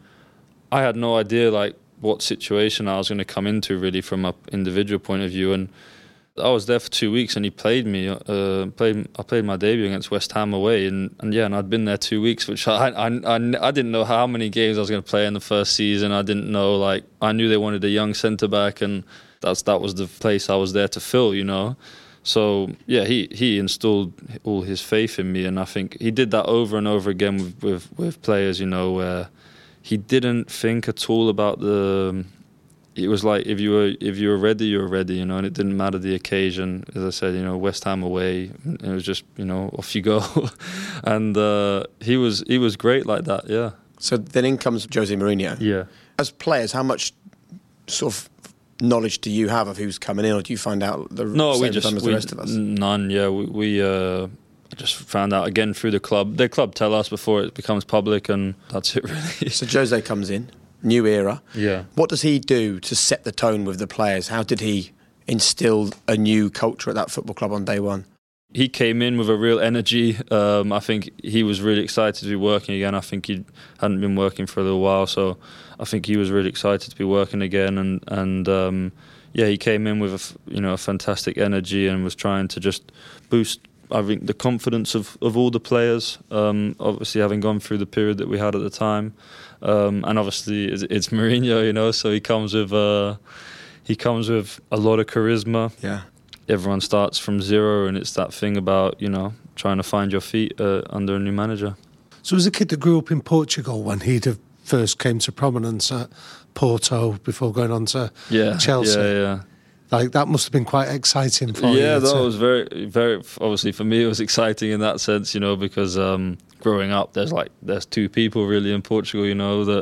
I had no idea like what situation I was going to come into really from an individual point of view. And I was there for two weeks and he played me. Uh, played I played my debut against West Ham away, and, and yeah, and I'd been there two weeks, which I I, I I didn't know how many games I was going to play in the first season. I didn't know, like, I knew they wanted a young centre back, and that's that was the place I was there to fill, you know. So yeah, he he installed all his faith in me, and I think he did that over and over again with with, with players, you know, where he didn't think at all about the. It was like if you were if you were ready, you were ready, you know, and it didn't matter the occasion. As I said, you know, West Ham away, it was just, you know, off you go, and uh, he was he was great like that, yeah. So then in comes Jose Mourinho. Yeah. As players, how much sort of knowledge do you have of who's coming in, or do you find out the no, same we just, time as we, the rest of us? None, yeah. We, we uh, just found out again through the club. The club tell us before it becomes public, and that's it really. So Jose comes in. New era. Yeah. What does he do to set the tone with the players? How did he instill a new culture at that football club on day one? He came in with a real energy. Um, I think he was really excited to be working again. I think he hadn't been working for a little while, so I think he was really excited to be working again. And and um, yeah, he came in with a, you know, a fantastic energy and was trying to just boost, I think, the confidence of, of all the players. Um, obviously, having gone through the period that we had at the time. Um, and obviously it's, it's Mourinho, you know, so he comes with uh, he comes with a lot of charisma. Yeah, everyone starts from zero, and it's that thing about, you know, trying to find your feet uh, under a new manager. So as a kid that grew up in Portugal, when he'd have first came to prominence at Porto before going on to yeah, Chelsea, yeah, yeah. Like, that must have been quite exciting for you. Yeah, that to... was very, very. Obviously, for me, it was exciting in that sense, you know, because um, growing up, there's like there's two people really in Portugal, you know, that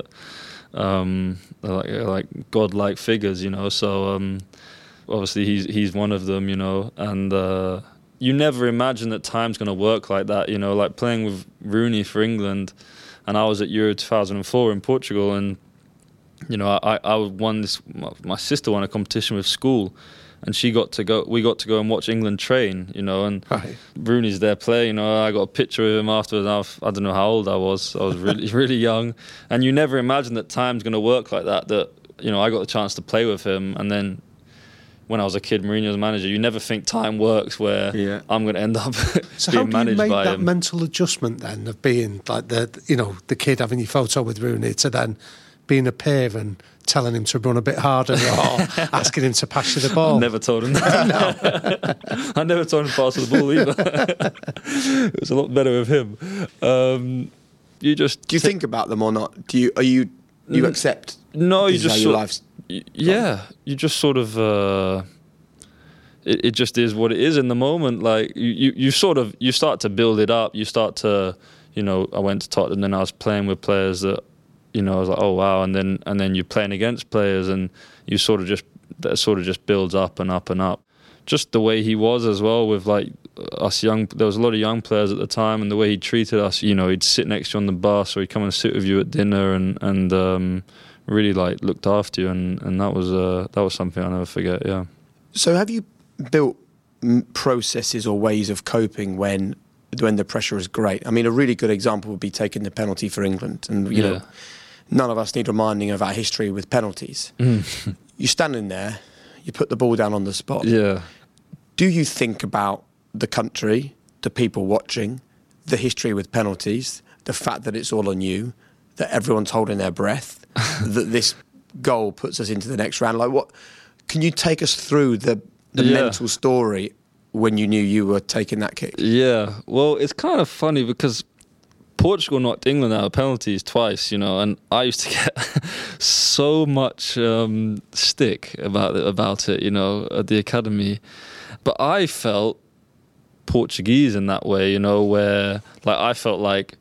um, are like, are like godlike figures, you know. So um, obviously, he's he's one of them, you know, and uh, you never imagine that time's going to work like that, you know, like playing with Rooney for England, and I was at Euro two thousand four in Portugal, and you know, I, I won this. My sister won a competition with school, and she got to go. We got to go and watch England train. You know, and right. Rooney's there playing. You know, I got a picture of him afterwards. I, I don't know how old I was. I was really, really young, and you never imagine that time's going to work like that. That, you know, I got the chance to play with him, and then when I was a kid, Mourinho's manager. You never think time works where yeah. I'm going to end up so being managed by him. So how do you make that mental adjustment then of being like the, you know, the kid having your photo with Rooney to then being a peer and telling him to run a bit harder or asking him to pass you the ball? I never told him that. No. I never told him to pass the ball either. It was a lot better with him. Um, you just do you think about them or not? Do you are you you N- accept? No, you just your sort, life's yeah. You just sort of. Uh, it, it just is what it is in the moment. Like you, you, you sort of you start to build it up. You start to, you know. I went to Tottenham, and then I was playing with players that. You know, I was like, oh wow, and then and then you're playing against players, and you sort of just that sort of just builds up and up and up. Just the way he was as well with like us young. There was a lot of young players at the time, and the way he treated us. You know, he'd sit next to you on the bus, or he'd come and sit with you at dinner, and and um, really like looked after you, and, and that was uh, that was something I'll never forget. Yeah. So have you built processes or ways of coping when when the pressure is great? I mean, a really good example would be taking the penalty for England, and you yeah. know. None of us need reminding of our history with penalties. Mm. You're standing there, you put the ball down on the spot. Yeah. Do you think about the country, the people watching, the history with penalties, the fact that it's all on you, that everyone's holding their breath, that this goal puts us into the next round? Like, what? Can you take us through the the yeah. mental story when you knew you were taking that kick? Yeah. Well, it's kind of funny because Portugal knocked England out of penalties twice, you know, and I used to get so much um, stick about it, about it, you know, at the academy. But I felt Portuguese in that way, you know, where like I felt like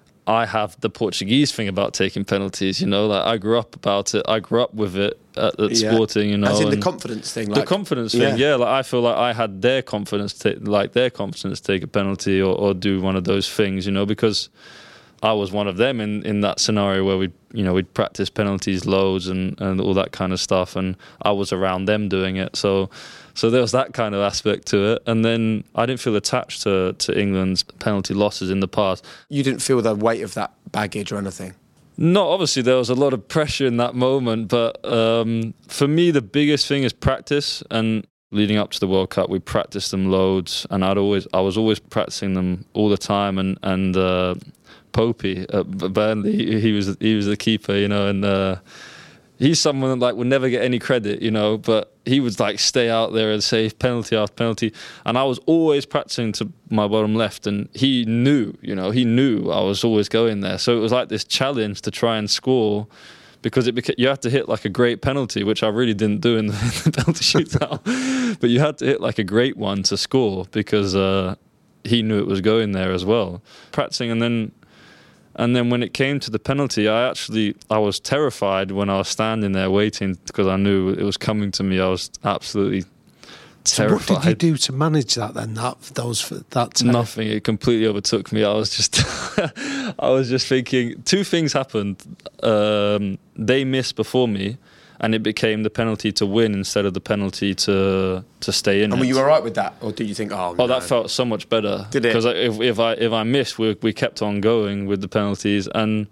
I have the Portuguese thing about taking penalties, you know, like I grew up about it. I grew up with it at, at yeah. Sporting, you know. As in the confidence thing. Like, the confidence thing, yeah. yeah. Like I feel like I had their confidence, to, like their confidence to take a penalty or, or do one of those things, you know, because I was one of them in, in that scenario where we, you know, we'd practice penalties loads and, and all that kind of stuff, and I was around them doing it, so. So there was that kind of aspect to it. And then I didn't feel attached to, to England's penalty losses in the past. You didn't feel the weight of that baggage or anything? No, obviously there was a lot of pressure in that moment. But um, for me, the biggest thing is practice. And leading up to the World Cup, we practiced them loads, and I'd always, I was always practicing them all the time. And and uh, Popey at Burnley, he was he was the keeper, you know, and uh, he's someone that like would never get any credit, you know, but he would like stay out there and save penalty after penalty, and I was always practicing to my bottom left, and he knew, you know, he knew I was always going there, so it was like this challenge to try and score. Because it beca- you had to hit like a great penalty, which I really didn't do in the, in the penalty shootout. But you had to hit like a great one to score because uh, he knew it was going there as well. Practicing, and then and then when it came to the penalty, I actually I was terrified when I was standing there waiting because I knew it was coming to me. I was absolutely terrified. So what did you do to manage that then? That those that time? Nothing. It completely overtook me. I was just, I was just thinking. Two things happened. Um, they missed before me, and it became the penalty to win instead of the penalty to to stay in. And it. were you all right with that, or did you think, oh, Oh, no. that felt so much better. Did it? Because if if I if I missed, we we kept on going with the penalties, and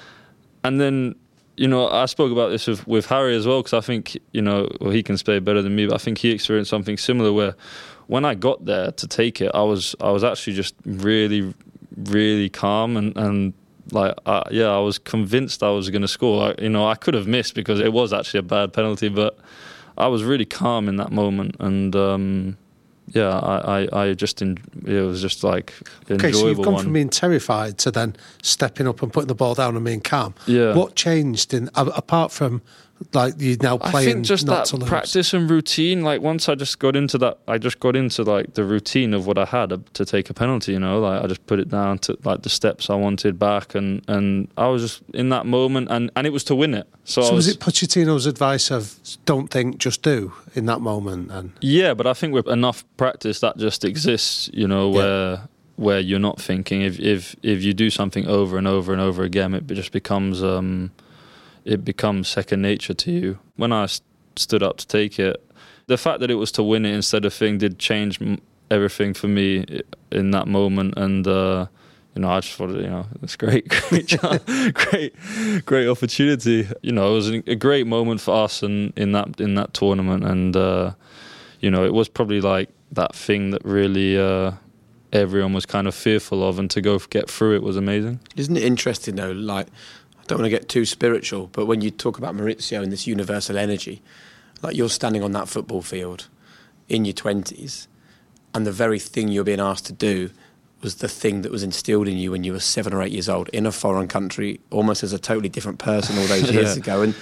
and then. You know, I spoke about this with, with Harry as well, because I think, you know, well, he can say better than me, but I think he experienced something similar where when I got there to take it, I was I was actually just really, really calm and, and like, I, yeah, I was convinced I was going to score. I, you know, I could have missed because it was actually a bad penalty, but I was really calm in that moment. And, um, yeah, I, I, I just, in, it was just like enjoyable. Okay, so you've gone one. from being terrified to then stepping up and putting the ball down and being calm. Yeah. What changed in apart from like you now playing? I think just not that to lose? practice and routine. Like once I just got into that, I just got into like the routine of what I had to take a penalty. You know, like I just put it down to like the steps I wanted back, and, and I was just in that moment, and, and it was to win it. So, So I was, was it Pochettino's advice of don't think, just do in that moment? And yeah, but I think with enough practice that just exists. You know, where yeah. where you're not thinking. If if if you do something over and over and over again, it just becomes. Um, it becomes second nature to you. When I st- stood up to take it, the fact that it was to win it instead of thing did change m- everything for me in that moment. And, uh, you know, I just thought, you know, it's great, great, great, great opportunity. You know, it was a great moment for us and in that in that tournament. And, uh, you know, it was probably like that thing that really uh, everyone was kind of fearful of, and to go get through it was amazing. Isn't it interesting, though, like, I don't want to get too spiritual, but when you talk about Maurizio and this universal energy, like you're standing on that football field in your twenties, and the very thing you're being asked to do was the thing that was instilled in you when you were seven or eight years old in a foreign country, almost as a totally different person all those years yeah. ago. And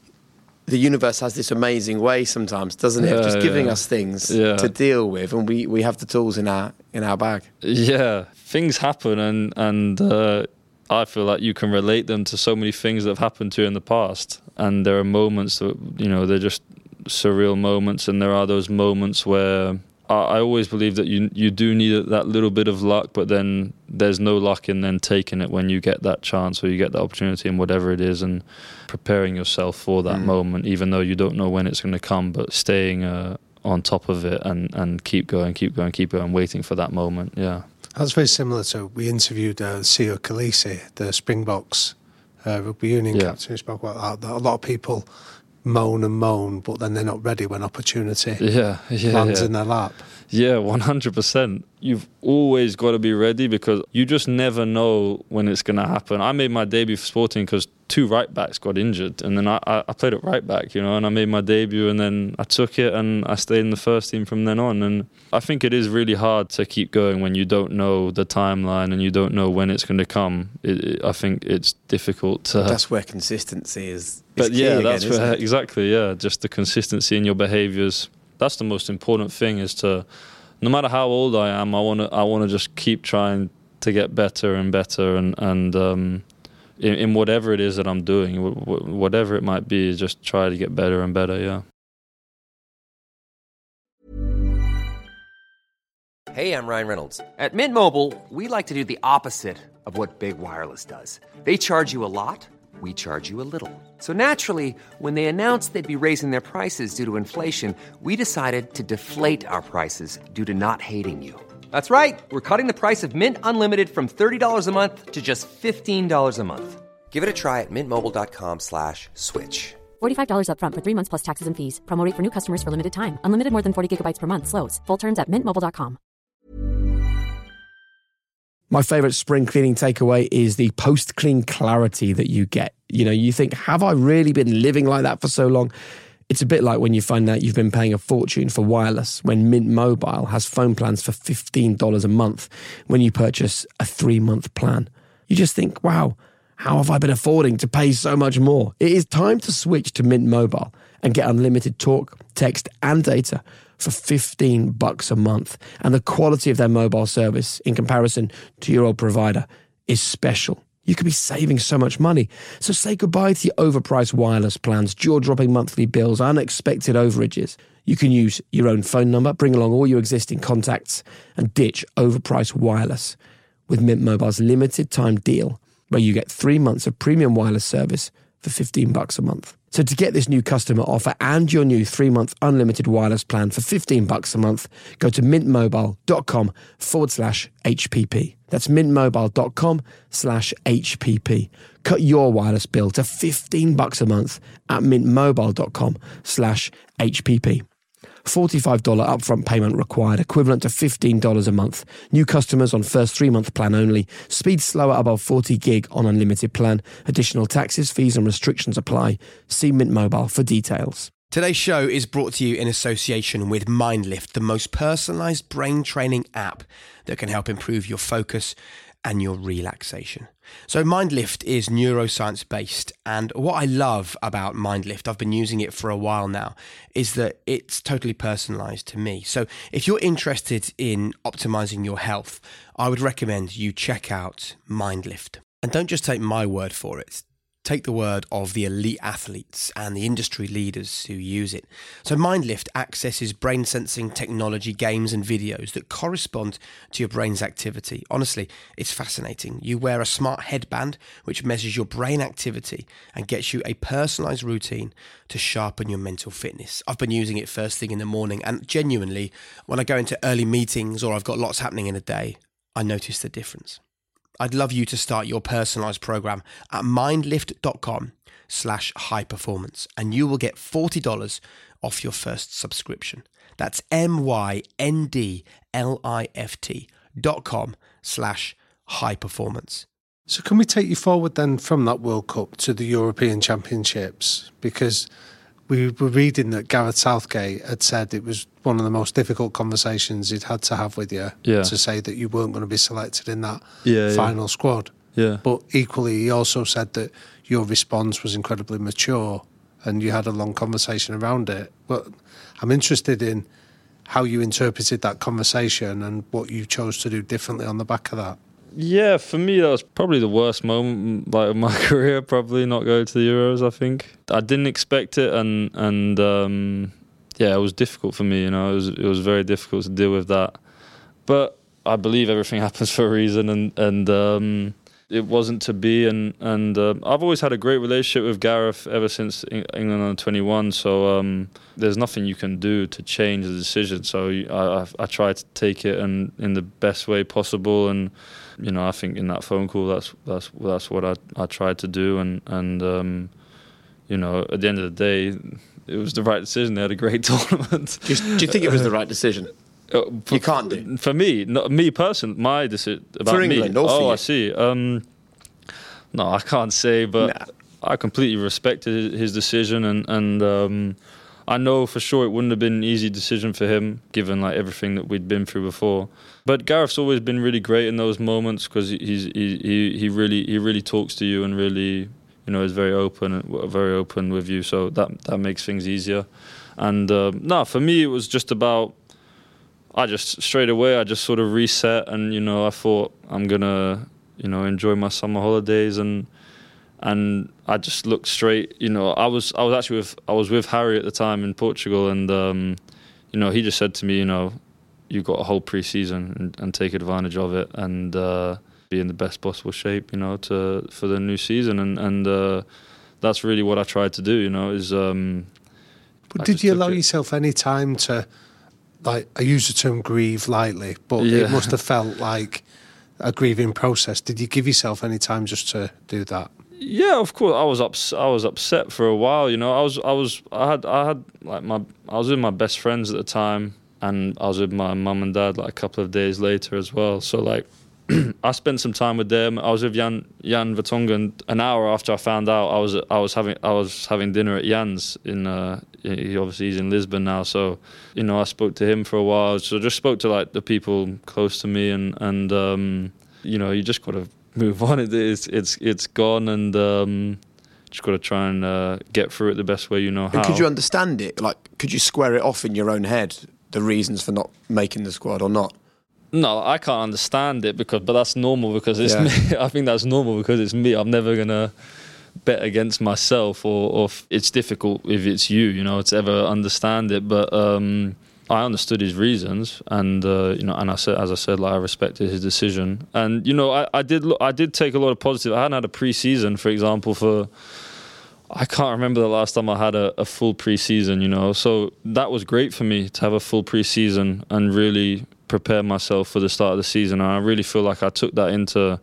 the universe has this amazing way sometimes, doesn't it, yeah, of just giving yeah. us things yeah. to deal with, and we, we have the tools in our in our bag. Yeah, things happen, and and. Uh, I feel like you can relate them to so many things that have happened to you in the past, and there are moments that, you know, they're just surreal moments, and there are those moments where I, I always believe that you you do need that little bit of luck, but then there's no luck in then taking it when you get that chance or you get that opportunity in whatever it is, and preparing yourself for that mm. moment, even though you don't know when it's going to come, but staying uh, on top of it and, and keep going, keep going, keep going, waiting for that moment, yeah. That's very similar to, we interviewed uh, Sio Khaleesi, the Springboks uh, rugby union yeah. captain, who spoke about that. A lot of people moan and moan, but then they're not ready when opportunity yeah, yeah, lands yeah. in their lap. Yeah, one hundred percent. You've always got to be ready because you just never know when it's going to happen. I made my debut for Sporting because two right backs got injured, and then I, I played at right back, you know, and I made my debut, and then I took it and I stayed in the first team from then on. And I think it is really hard to keep going when you don't know the timeline and you don't know when it's going to come. It, it, I think it's difficult to... That's where consistency is, is But key yeah, again, that's where, it? exactly, yeah, just the consistency in your behaviours. That's the most important thing, is to, no matter how old I am, I want to I want to just keep trying to get better and better, and, and um, in, in whatever it is that I'm doing, whatever it might be, just try to get better and better, yeah. Hey, I'm Ryan Reynolds. At Mint Mobile, we like to do the opposite of what Big Wireless does. They charge you a lot, we charge you a little. So naturally, when they announced they'd be raising their prices due to inflation, we decided to deflate our prices due to not hating you. That's right. We're cutting the price of Mint Unlimited from thirty dollars a month to just fifteen dollars a month. Give it a try at mintmobile.com slash switch. forty-five dollars up front for three months plus taxes and fees. Promo rate for new customers for limited time. Unlimited more than forty gigabytes per month slows. Full terms at mint mobile dot com. My favourite spring cleaning takeaway is the post-clean clarity that you get. You know, you think, have I really been living like that for so long? It's a bit like when you find out you've been paying a fortune for wireless when Mint Mobile has phone plans for fifteen dollars a month when you purchase a three-month plan. You just think, wow, how have I been affording to pay so much more? It is time to switch to Mint Mobile and get unlimited talk, text and data for fifteen bucks a month. And the quality of their mobile service in comparison to your old provider is special. You could be saving so much money. So say goodbye to your overpriced wireless plans, jaw-dropping monthly bills, unexpected overages. You can use your own phone number, bring along all your existing contacts, and ditch overpriced wireless with Mint Mobile's limited time deal, where you get three months of premium wireless service for fifteen bucks a month. So to get this new customer offer and your new three-month unlimited wireless plan for fifteen bucks a month, go to mintmobile.com forward slash HPP. That's mintmobile.com slash HPP. Cut your wireless bill to fifteen bucks a month at mintmobile.com slash HPP. forty-five dollars upfront payment required, equivalent to fifteen dollars a month. New customers on first three-month plan only. Speed slower above forty gig on unlimited plan. Additional taxes, fees and restrictions apply. See Mint Mobile for details. Today's show is brought to you in association with MindLift, the most personalised brain training app that can help improve your focus and your relaxation. So MindLift is neuroscience based, and what I love about MindLift, I've been using it for a while now, is that it's totally personalized to me. So if you're interested in optimizing your health, I would recommend you check out MindLift. And don't just take my word for it. Take the word of the elite athletes and the industry leaders who use it. So MindLift accesses brain sensing technology, games and videos that correspond to your brain's activity. Honestly, it's fascinating. You wear a smart headband which measures your brain activity and gets you a personalized routine to sharpen your mental fitness. I've been using it first thing in the morning, and genuinely, when I go into early meetings or I've got lots happening in a day, I notice the difference. I'd love you to start your personalized program at mindlift.com slash high performance, and you will get forty dollars off your first subscription. That's M-Y-N-D-L-I-F-T dot com slash high performance. So can we take you forward then from that World Cup to the European Championships? Because we were reading that Gareth Southgate had said it was one of the most difficult conversations he'd had to have with you, yeah, to say that you weren't going to be selected in that yeah, final yeah. squad. Yeah. But equally, he also said that your response was incredibly mature and you had a long conversation around it. But I'm interested in how you interpreted that conversation and what you chose to do differently on the back of that. Yeah, for me, that was probably the worst moment like of my career, probably not going to the Euros, I think. I didn't expect it, and, and um, yeah, it was difficult for me, you know. It was, it was very difficult to deal with that. But I believe everything happens for a reason, and, and um, it wasn't to be. And, and uh, I've always had a great relationship with Gareth ever since England under twenty-one, so um, there's nothing you can do to change the decision. So I, I, I try to take it and in the best way possible, and you know, I think in that phone call, that's that's that's what I I tried to do, and and um, you know, at the end of the day, it was the right decision. They had a great tournament. Do you, do you think it was the right decision? Uh, for, you can't do. For me, not me personally, my decision about for England, me. Or for oh, you. I see. Um, no, I can't say, but nah. I completely respected his decision, and and um, I know for sure it wouldn't have been an easy decision for him, given like everything that we'd been through before. But Gareth's always been really great in those moments because he's he, he he really he really talks to you and really, you know, is very open very open with you. So that that makes things easier. And uh, no, for me it was just about, I just straight away I just sort of reset, and you know, I thought I'm gonna, you know, enjoy my summer holidays, and and I just looked straight. You know, I was I was actually with I was with Harry at the time in Portugal, and um, you know, he just said to me, you know, you've got a whole pre-season and, and take advantage of it, and uh, be in the best possible shape, you know, to for the new season, and and uh, that's really what I tried to do, you know. Is um, but did you allow it. yourself any time to, like, I use the term grieve lightly, but yeah. it must have felt like a grieving process. Did you give yourself any time just to do that? Yeah, of course. I was ups- I was upset for a while. You know, I was I was I had I had like my I was with my best friends at the time, and I was with my mum and dad like a couple of days later as well. So like, I spent some time with them. I was with Jan Jan Vertonghen an hour after I found out. I was I was having I was having dinner at Jan's in. Uh, he obviously he's in Lisbon now, so you know I spoke to him for a while. So just spoke to like the people close to me, and and um, you know you just got to move on. It is it's it's gone, and um, just got to try and uh, get through it the best way you know how. And could you understand it? Like, could you square it off in your own head, the reasons for not making the squad or not? No, I can't understand it because, but that's normal because it's Yeah. me. I think that's normal because it's me. I'm never gonna bet against myself, or, or f- it's difficult if it's you, you know, to ever understand it. But um, I understood his reasons, and uh, you know, and I said, as I said, like I respected his decision. And you know, I, I did, look, I did take a lot of positive. I hadn't had a pre-season, for example, for. I can't remember the last time I had a, a full pre-season, you know. So that was great for me to have a full pre-season and really prepare myself for the start of the season. And I really feel like I took that into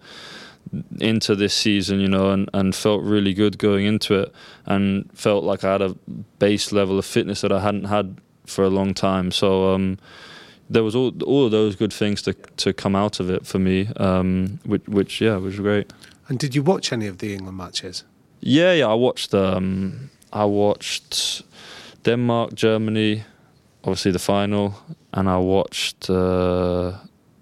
into this season, you know, and, and felt really good going into it, and felt like I had a base level of fitness that I hadn't had for a long time. So um, there was all all of those good things to to come out of it for me, um, which, which yeah, was great. And did you watch any of the England matches? Yeah, yeah, I watched. Um, I watched Denmark, Germany, obviously the final, and I watched uh,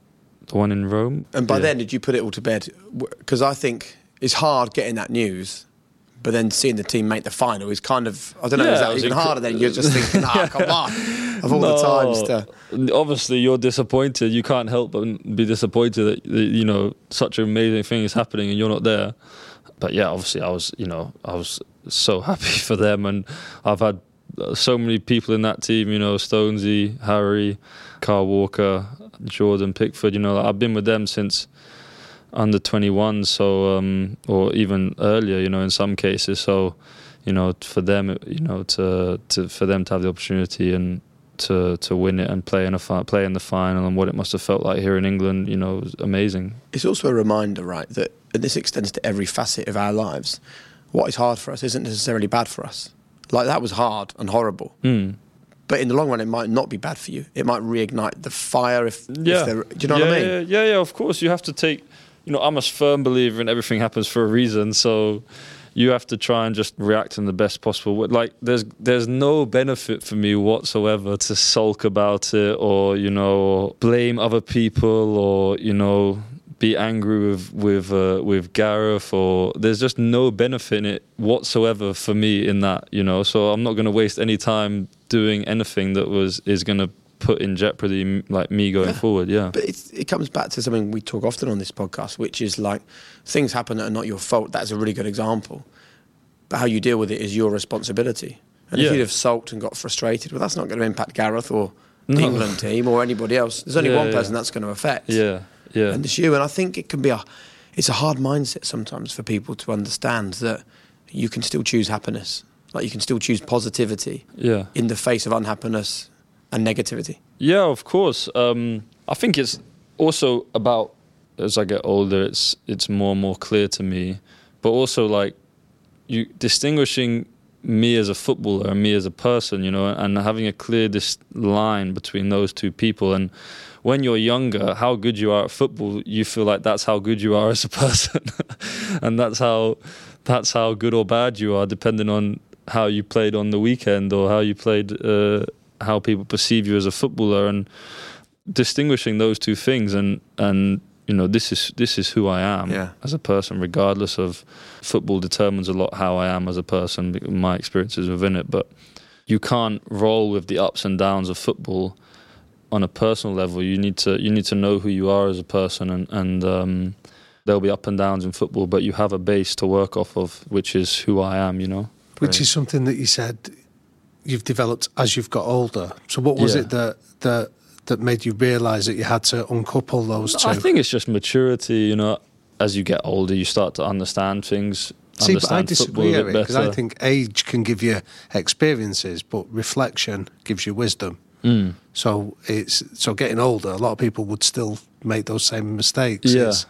the one in Rome. And by yeah. then, did you put it all to bed? Because I think it's hard getting that news, but then seeing the team make the final is kind of, I don't know, Yeah, is it that was even inc- harder then? You're just thinking, ah, come on, of all No, the times to... Obviously, you're disappointed. You can't help but be disappointed that, that you know such an amazing thing is happening and you're not there. But yeah, obviously, I was, you know, I was so happy for them, and I've had so many people in that team, you know, Stonesy, Harry, Carl Walker, Jordan Pickford. You know, I've been with them since under twenty-one, so um, or even earlier, you know, in some cases. So, you know, for them, you know, to to for them to have the opportunity and to to win it and play in a fi- play in the final, and what it must have felt like here in England, you know, was amazing. It's also a reminder, right, that and this extends to every facet of our lives. What is hard for us isn't necessarily bad for us. Like, that was hard and horrible. Mm. But in the long run, it might not be bad for you. It might reignite the fire if, Yeah. if there... Do you know yeah, what I mean? Yeah, yeah, yeah, of course. You have to take... You know, I'm a firm believer in everything happens for a reason, so you have to try and just react in the best possible way. Like, there's there's no benefit for me whatsoever to sulk about it or, you know, blame other people or, you know... be angry with with uh, with Gareth, or there's just no benefit in it whatsoever for me in that, you know. So I'm not going to waste any time doing anything that was is going to put in jeopardy like me going Yeah. forward. Yeah, But it's, it comes back to something we talk often on this podcast, which is like things happen that are not your fault. That's a really good example. But how you deal with it is your responsibility. And Yeah. if you'd have sulked and got frustrated, well, that's not going to impact Gareth or the No. England team or anybody else. There's only Yeah, one yeah. person that's going to affect. yeah, yeah. And it's you. And I think it can be a, it's a hard mindset sometimes for people to understand that you can still choose happiness. Like, you can still choose positivity yeah. in the face of unhappiness and negativity. Yeah, of course. Um, I think it's also about, as I get older, it's it's more and more clear to me. But also, like, you distinguishing me as a footballer and me as a person, you know, and having a clear dis- line between those two people. And when you're younger, how good you are at football, you feel like that's how good you are as a person, and that's how that's how good or bad you are, depending on how you played on the weekend or how you played. Uh, how people perceive you as a footballer, and distinguishing those two things, and and you know, this is this is who I am Yeah. as a person, regardless of football determines a lot how I am as a person, my experiences within it. But you can't roll with the ups and downs of football on a personal level. You need to you need to know who you are as a person, and and um, there'll be up and downs in football, but you have a base to work off of, which is who I am. You know, Which is something that you said you've developed as you've got older. So what was Yeah. it that that that made you realise that you had to uncouple those two? I think it's just maturity. You know, as you get older, you start to understand things. See, but I understand football disagree, a Eric, bit because I better. think age can give you experiences, but reflection gives you wisdom. Mm. So it's so getting older, a lot of people would still make those same mistakes. Yeah. It's,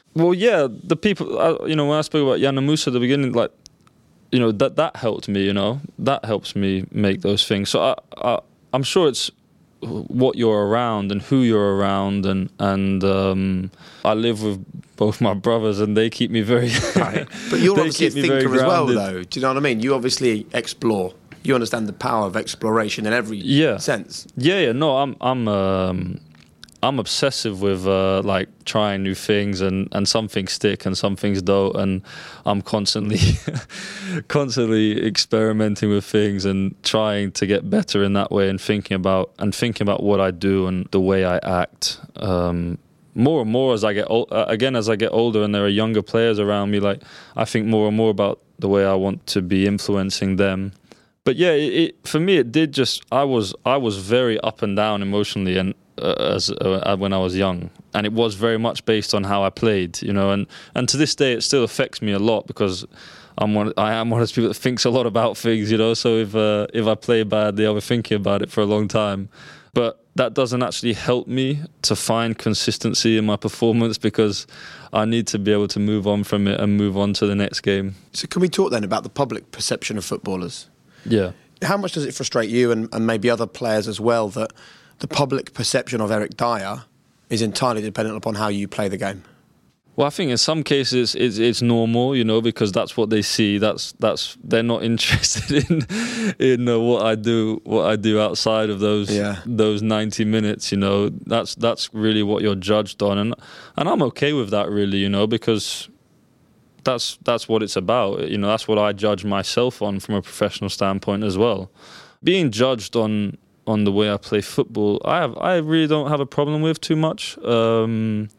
Well, yeah, the people, uh, you know, when I spoke about Yann Musa at the beginning, like, you know, that that helped me, you know, that helps me make those things. So I, I, I'm sure it's what you're around and who you're around, and and um, I live with both my brothers, and they keep me very. Right. But you're obviously a thinker as well, though. Do you know what I mean? You obviously explore. You understand the power of exploration in every yeah. sense. Yeah, yeah. No, I'm I'm um, I'm obsessive with uh, like trying new things, and, and some things stick and some things don't, and I'm constantly constantly experimenting with things and trying to get better in that way, and thinking about and thinking about what I do and the way I act. Um, more and more as I get old, uh, again as I get older, and there are younger players around me, like I think more and more about the way I want to be influencing them. But yeah, it, it, for me, it did just. I was I was very up and down emotionally, and uh, as uh, when I was young, and it was very much based on how I played, you know. And, and to this day, it still affects me a lot, because I'm one. I am one of those people that thinks a lot about things, you know. So if uh, if I play badly, I'll be thinking about it for a long time. But that doesn't actually help me to find consistency in my performance, because I need to be able to move on from it and move on to the next game. So can we talk then about the public perception of footballers? Yeah. How much does it frustrate you and, and maybe other players as well that the public perception of Eric Dier is entirely dependent upon how you play the game? Well, I think in some cases it's, it's normal, you know, because that's what they see. That's that's they're not interested in in uh, what I do, what I do outside of those yeah. those ninety minutes. You know, that's that's really what you're judged on, and and I'm okay with that, really, you know, because that's that's what it's about. You know, that's what I judge myself on from a professional standpoint as well. Being judged on on the way I play football, I have I really don't have a problem with too much. Um,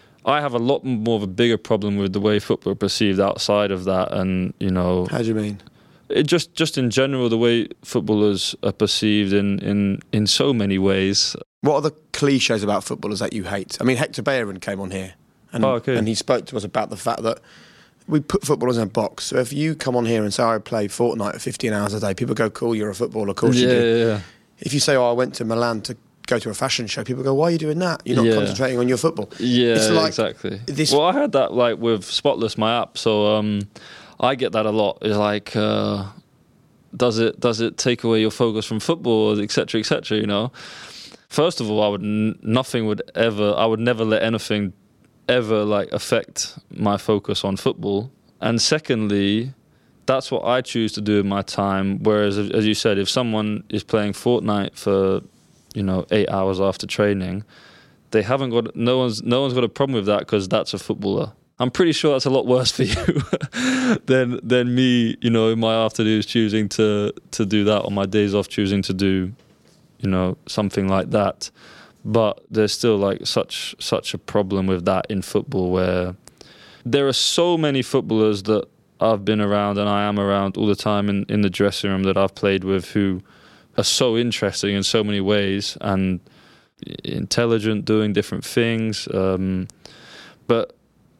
I have a lot more of a bigger problem with the way football are perceived outside of that, and you know. How do you mean? It just, just in general, the way footballers are perceived in, in, in so many ways. What are the cliches about footballers that you hate? I mean, Hector Bellerin came on here, and, oh, okay. and he spoke to us about the fact that we put footballers in a box. So if you come on here and say, I play Fortnite for fifteen hours a day, people go, cool, you're a footballer, of course yeah, you do. Yeah, yeah. If you say, oh, I went to Milan to go to a fashion show, people go, why are you doing that? You're not yeah. concentrating on your football. Yeah, it's like exactly. This well, I had that like with Spotless, my app, so um, I get that a lot. It's like, uh, does it does it take away your focus from football, et cetera, et cetera, you know? First of all, I would n- nothing would ever, I would never let anything ever like affect my focus on football. And secondly, that's what I choose to do in my time. Whereas, as you said, if someone is playing Fortnite for, you know, eight hours after training, they haven't got no one's no one's got a problem with that, because that's a footballer. I'm pretty sure that's a lot worse for you than than me, you know, in my afternoons choosing to to do that, on my days off choosing to do, you know, something like that. But there's still like such such a problem with that in football, where there are so many footballers that I've been around and I am around all the time in, in the dressing room that I've played with, who are so interesting in so many ways and intelligent, doing different things, um, but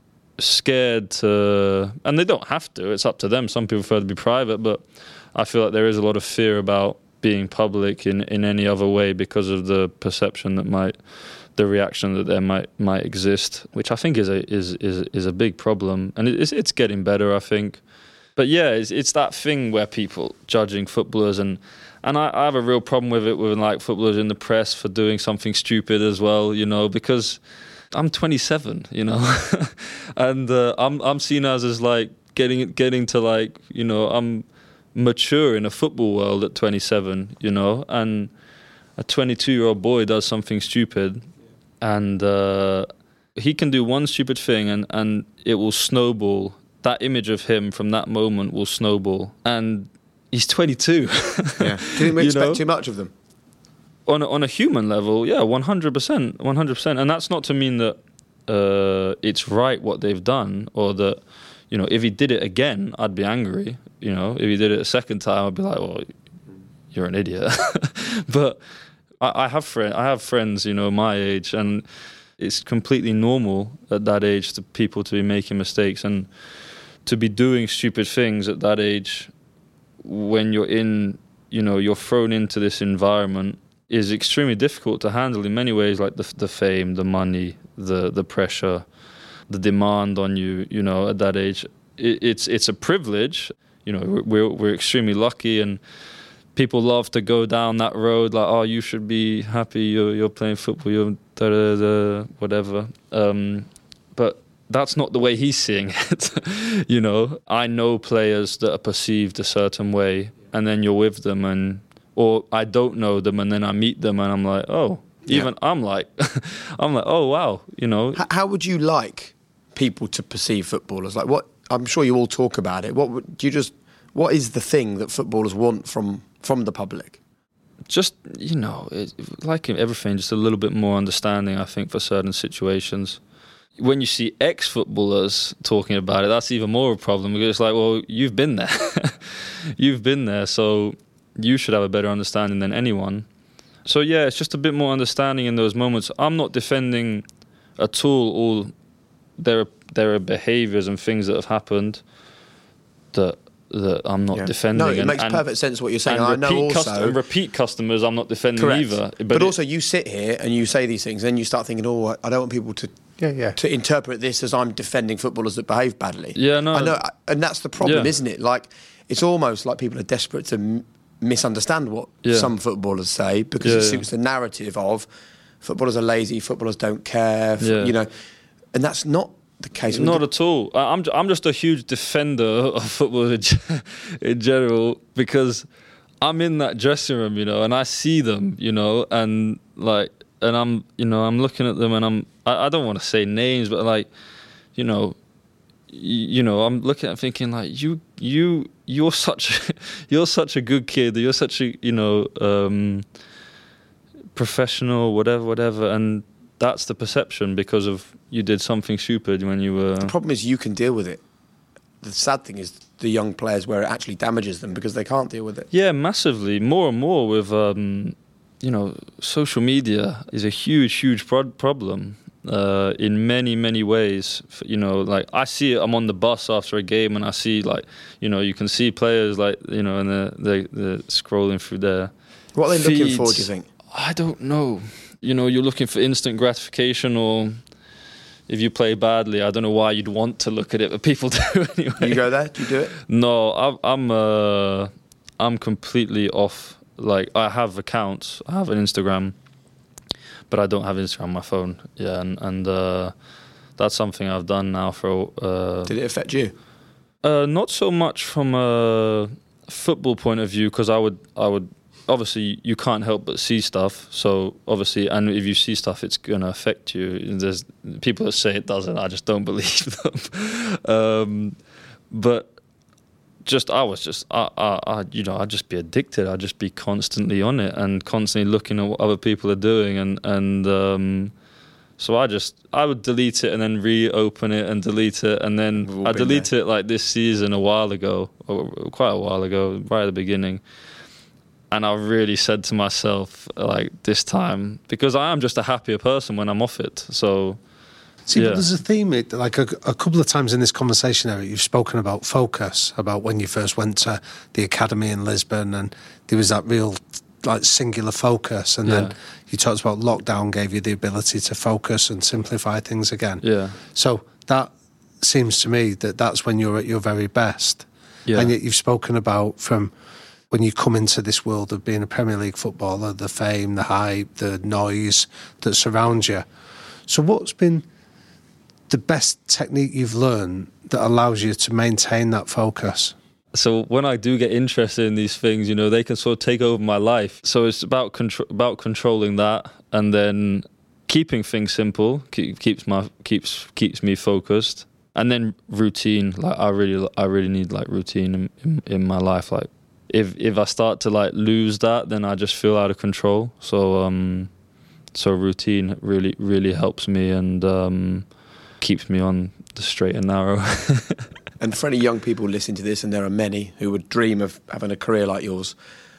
scared to, and they don't have to, it's up to them. Some people prefer to be private, but I feel like there is a lot of fear about being public in, in any other way because of the perception that might, the reaction that there might might exist, which I think is a is is is a big problem, and it's it's getting better, I think. But yeah, it's it's that thing where people judging footballers, and and I, I have a real problem with it, with like footballers in the press for doing something stupid as well, you know, because I'm twenty-seven, you know, and uh, I'm I'm seen as as like getting getting to like, you know, I'm mature in a football world at twenty-seven, you know, and a twenty-two-year-old boy does something stupid. And uh, he can do one stupid thing, and, and it will snowball. That image of him from that moment will snowball. And he's twenty-two. Yeah. Do you think we you expect know? too much of them? On a, on a human level, yeah, one hundred percent. one hundred percent. And that's not to mean that uh, it's right what they've done, or that, you know, if he did it again, I'd be angry. You know, if he did it a second time, I'd be like, well, you're an idiot. But I have friend, I have friends, you know, my age, and it's completely normal at that age to people to be making mistakes and to be doing stupid things at that age. When you're in, you know, you're thrown into this environment, is extremely difficult to handle in many ways, like the the fame, the money, the the pressure. the demand on you, you know, at that age. It, it's it's a privilege. You know, we're we're extremely lucky, and people love to go down that road like, oh, you should be happy, you're, you're playing football, you're da da da, whatever. Um, but that's not the way he's seeing it. You know, I know players that are perceived a certain way, and then you're with them, and or I don't know them, and then I meet them, and I'm like, oh, even yeah. I'm like, I'm like, oh wow, you know. How, how would you like people to perceive footballers? Like, what? I'm sure you all talk about it. What would, do you just? What is the thing that footballers want from from the public? Just, you know, it, like everything, just a little bit more understanding, I think, for certain situations. When you see ex-footballers talking about it, that's even more of a problem, because it's like, well, you've been there. You've been there, so you should have a better understanding than anyone. So, yeah, it's just a bit more understanding in those moments. I'm not defending at all all there are, there are behaviours and things that have happened that... that I'm not yeah. defending. No, it and, makes and, perfect sense what you're saying. And I know also... Cust- and repeat customers I'm not defending Correct. either. But, but but also you sit here and you say these things, and you start thinking, oh, I don't want people to yeah, yeah. to interpret this as I'm defending footballers that behave badly. Yeah, no. I know, and that's the problem, yeah. isn't it? Like, it's almost like people are desperate to m- misunderstand what yeah. some footballers say, because yeah, it suits yeah. the narrative of footballers are lazy, footballers don't care, yeah. you know, and that's not the case. Not at all. I'm I'm just a huge defender of football in general, because I'm in that dressing room, you know, and I see them, you know, and like, and I'm, you know, I'm looking at them, and I'm, I, I don't want to say names, but like, you know, you, you know, I'm looking at thinking like, you, you, you're such, you're such a good kid, you're such a, you know, um, professional, whatever, whatever, and that's the perception because of you did something stupid when you were... The problem is you can deal with it. The sad thing is the young players where it actually damages them because they can't deal with it. Yeah, massively. More and more with, um, you know, social media is a huge, huge pro- problem uh, in many, many ways. You know, like I see it, I'm on the bus after a game and I see like, you know, you can see players like, you know, and they're, they're, they're scrolling through their What are they feeds. looking for, do you think? I don't know. You know, you're looking for instant gratification, or if you play badly, I don't know why you'd want to look at it, but people do anyway. You go there? Do you do it? No, I'm I'm, uh, I'm completely off. Like, I have accounts, I have an Instagram, but I don't have Instagram on my phone. Yeah, and, and uh, that's something I've done now for... Uh, Did it affect you? Uh, not so much from a football point of view, because I would I would... Obviously, you can't help but see stuff. So obviously, and if you see stuff, it's going to affect you. There's people that say it doesn't. I just don't believe them. um, but just, I was just, I, I, I, you know, I'd just be addicted. I'd just be constantly on it and constantly looking at what other people are doing. And and um, so I just, I would delete it and then reopen it and delete it. And then I deleted it like this season a while ago, or quite a while ago, right at the beginning. And I really said to myself, like, this time, because I am just a happier person when I'm off it. So, See, yeah. but there's a theme, like a, a couple of times in this conversation, Eric, you've spoken about focus, about when you first went to the academy in Lisbon, and there was that real, like, singular focus. And yeah. then you talked about lockdown gave you the ability to focus and simplify things again. Yeah. So that seems to me that that's when you're at your very best. Yeah. And yet you've spoken about from... when you come into this world of being a Premier League footballer, the fame, the hype, the noise that surrounds you. So what's been the best technique you've learned that allows you to maintain that focus? So when I do get interested in these things, you know, they can sort of take over my life. So it's about contr- about controlling that, and then keeping things simple keep, keeps my keeps keeps me focused, and then routine. Like I really I really need like routine in, in, in my life. Like if if I start to like lose that, then I just feel out of control. So um, so routine really really helps me and um, keeps me on the straight and narrow. And for any young people listening to this, and there are many who would dream of having a career like yours,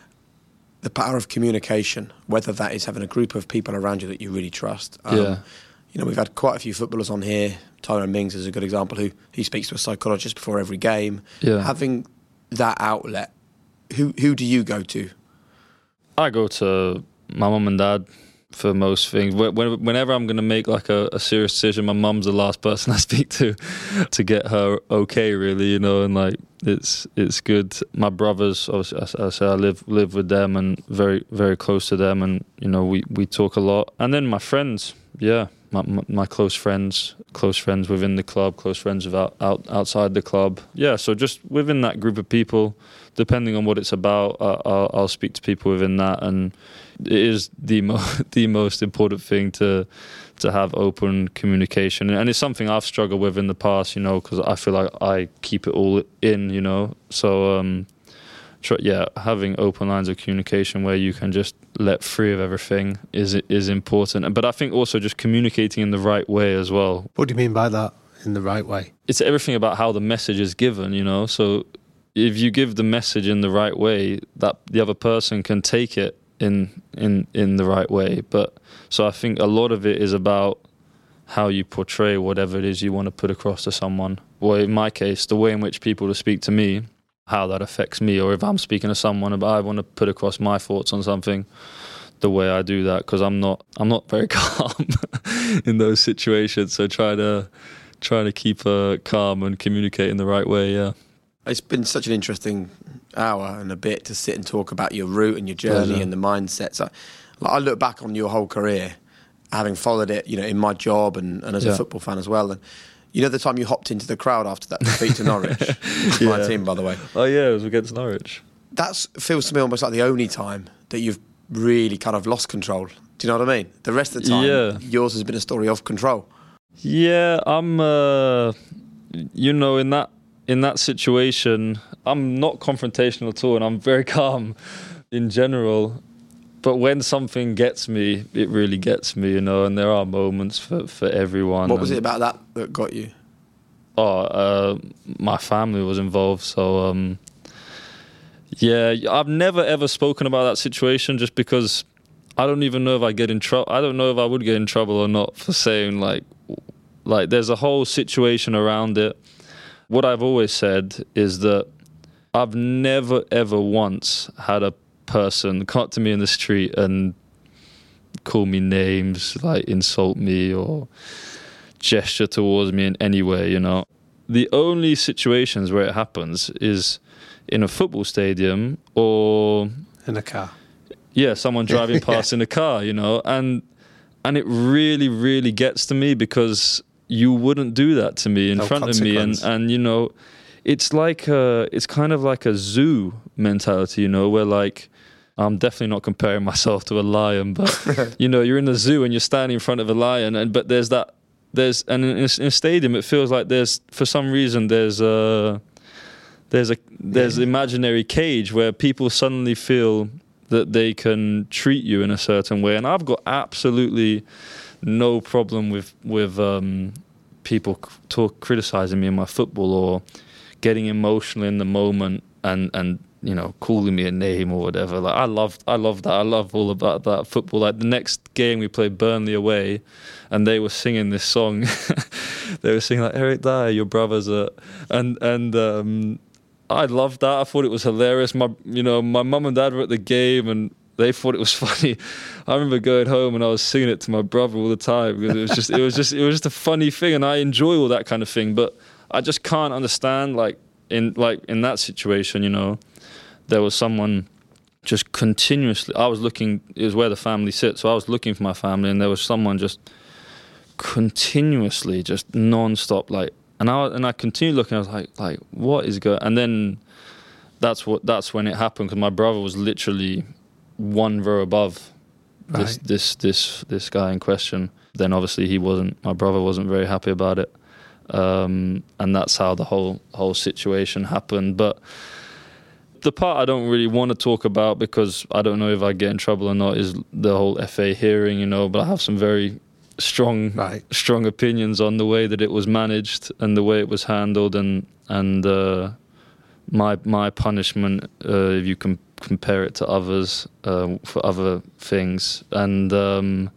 the power of communication, whether that is having a group of people around you that you really trust. Um, yeah. You know, we've had quite a few footballers on here. Tyrone Mings is a good example, who he speaks to a psychologist before every game. Yeah. Having that outlet, who who do you go to? I go to my mum and dad. for most things. Whenever I'm going to make like a, a serious decision, my mum's the last person I speak to to get her okay, really, you know, and like it's it's good. My brothers, obviously, as I say, I live live with them and very very close to them, and you know we, we talk a lot. And then my friends, yeah, my, my, my close friends, close friends within the club, close friends without, out outside the club. Yeah, so just within that group of people, depending on what it's about, uh, I'll, I'll speak to people within that, and it is the mo- the most important thing to to have open communication, and it's something I've struggled with in the past, you know, because I feel like I keep it all in, you know. So um, try, yeah, having open lines of communication where you can just let free of everything is is important. But I think also just communicating in the right way as well. What do you mean by that? In the right way? It's everything about how the message is given, you know. So if you give the message in the right way, that the other person can take it in in in the right way. But so I think a lot of it is about how you portray whatever it is you want to put across to someone. Well, in my case, the way in which people speak to me, how that affects me, or if I'm speaking to someone about I want to put across my thoughts on something, the way I do that, because I'm not I'm not very calm in those situations. So try to try to keep uh, calm and communicate in the right way. Yeah. It's been such an interesting hour and a bit to sit and talk about your route and your journey yeah, and the mindsets. I, like, I look back on your whole career, having followed it, you know, in my job and, and as yeah. a football fan as well. And you know, the time you hopped into the crowd after that defeat to Norwich, yeah. my team, by the way. Oh yeah, it was against Norwich. That feels to me almost like the only time that you've really kind of lost control. Do you know what I mean? The rest of the time, yeah. yours has been a story of control. Yeah, I'm. Uh, you know, in that. In that situation, I'm not confrontational at all, and I'm very calm in general. But when something gets me, it really gets me, you know, and there are moments for, for everyone. What was it about that that got you? Oh, uh, my family was involved, so um, yeah, I've never ever spoken about that situation just because I don't even know if I get in trouble. I don't know if I would get in trouble or not for saying like, like there's a whole situation around it. What I've always said is that I've never, ever once had a person come up to me in the street and call me names, like insult me or gesture towards me in any way, you know. The only situations where it happens is in a football stadium or... in a car. Yeah, someone driving past yeah. in a car, you know. And and it really, really gets to me because... you wouldn't do that to me in no front of me, and, and you know, it's like a, it's kind of like a zoo mentality, you know, where like I'm definitely not comparing myself to a lion, but you know, you're in the zoo and you're standing in front of a lion, and but there's that there's and in a, in a stadium it feels like there's for some reason there's a there's a there's yeah. imaginary cage where people suddenly feel that they can treat you in a certain way, and I've got absolutely no problem with with um, people talk criticizing me in my football or getting emotional in the moment and and you know calling me a name or whatever. Like I love I love that. I love all about that football. Like the next game we played Burnley away, and they were singing this song. They were singing like Eric Dyer, your brothers are, and and um, I loved that. I thought it was hilarious. My you know my mum and dad were at the game and they thought it was funny. I remember going home and I was singing it to my brother all the time because it was just it was just it was just a funny thing, and I enjoy all that kind of thing. But I just can't understand like in like in that situation, you know, there was someone just continuously. I was looking. It was where the family sits, so I was looking for my family, and there was someone just continuously, just non-stop, like. And I and I continued looking. I was like, like what is going? And then that's what that's when it happened because my brother was literally one row above right. this this this this guy in question. Then obviously he wasn't. My brother wasn't very happy about it, um, and that's how the whole whole situation happened. But the part I don't really want to talk about because I don't know if I get in trouble or not is the whole F A hearing. You know, but I have some very strong right. strong opinions on the way that it was managed and the way it was handled, and and uh, my my punishment uh, if you can compare it to others uh, for other things, and um,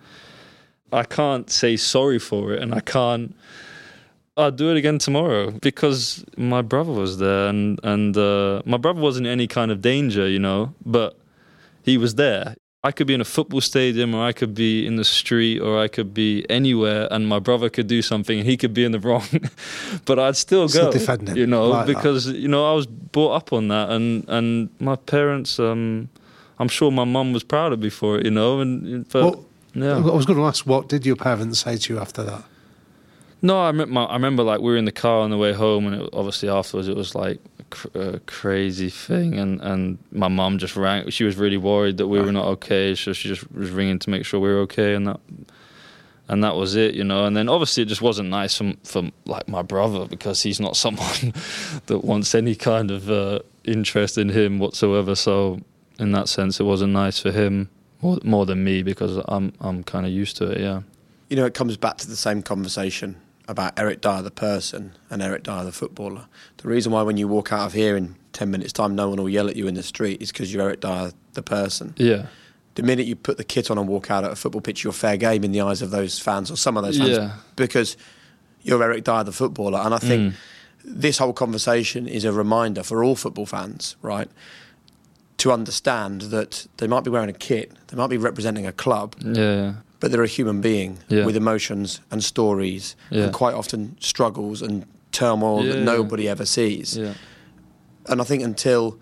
I can't say sorry for it, and I can't. I'll do it again tomorrow because my brother was there, and and uh, my brother wasn't in any kind of danger, you know, but he was there. I could be in a football stadium, or I could be in the street, or I could be anywhere, and my brother could do something and he could be in the wrong, but I'd still go, still defend him, you know, like because that. you know I was brought up on that, and and my parents, um, I'm sure my mum was proud of me for it, you know, and but well, yeah. I was going to ask, what did your parents say to you after that? No, I remember, I remember like we were in the car on the way home, and it, obviously afterwards it was like a, cr- a crazy thing, and, and my mum just rang. She was really worried that we right. were not okay, so she just was ringing to make sure we were okay, and that and that was it, you know. And then obviously it just wasn't nice for, for like my brother, because he's not someone that wants any kind of uh, interest in him whatsoever. So in that sense, it wasn't nice for him more, more than me, because I'm I'm kind of used to it, yeah. You know, it comes back to the same conversation about Eric Dyer the person and Eric Dyer the footballer. The reason why when you walk out of here in ten minutes time no one will yell at you in the street is because you're Eric Dyer the person. Yeah. The minute you put the kit on and walk out at a football pitch, you're fair game in the eyes of those fans, or some of those fans, yeah. because you're Eric Dyer the footballer. And I think mm. this whole conversation is a reminder for all football fans, right, to understand that they might be wearing a kit, they might be representing a club, yeah. but they're a human being yeah. with emotions and stories yeah. and quite often struggles and turmoil yeah, that nobody yeah. ever sees. Yeah. And I think until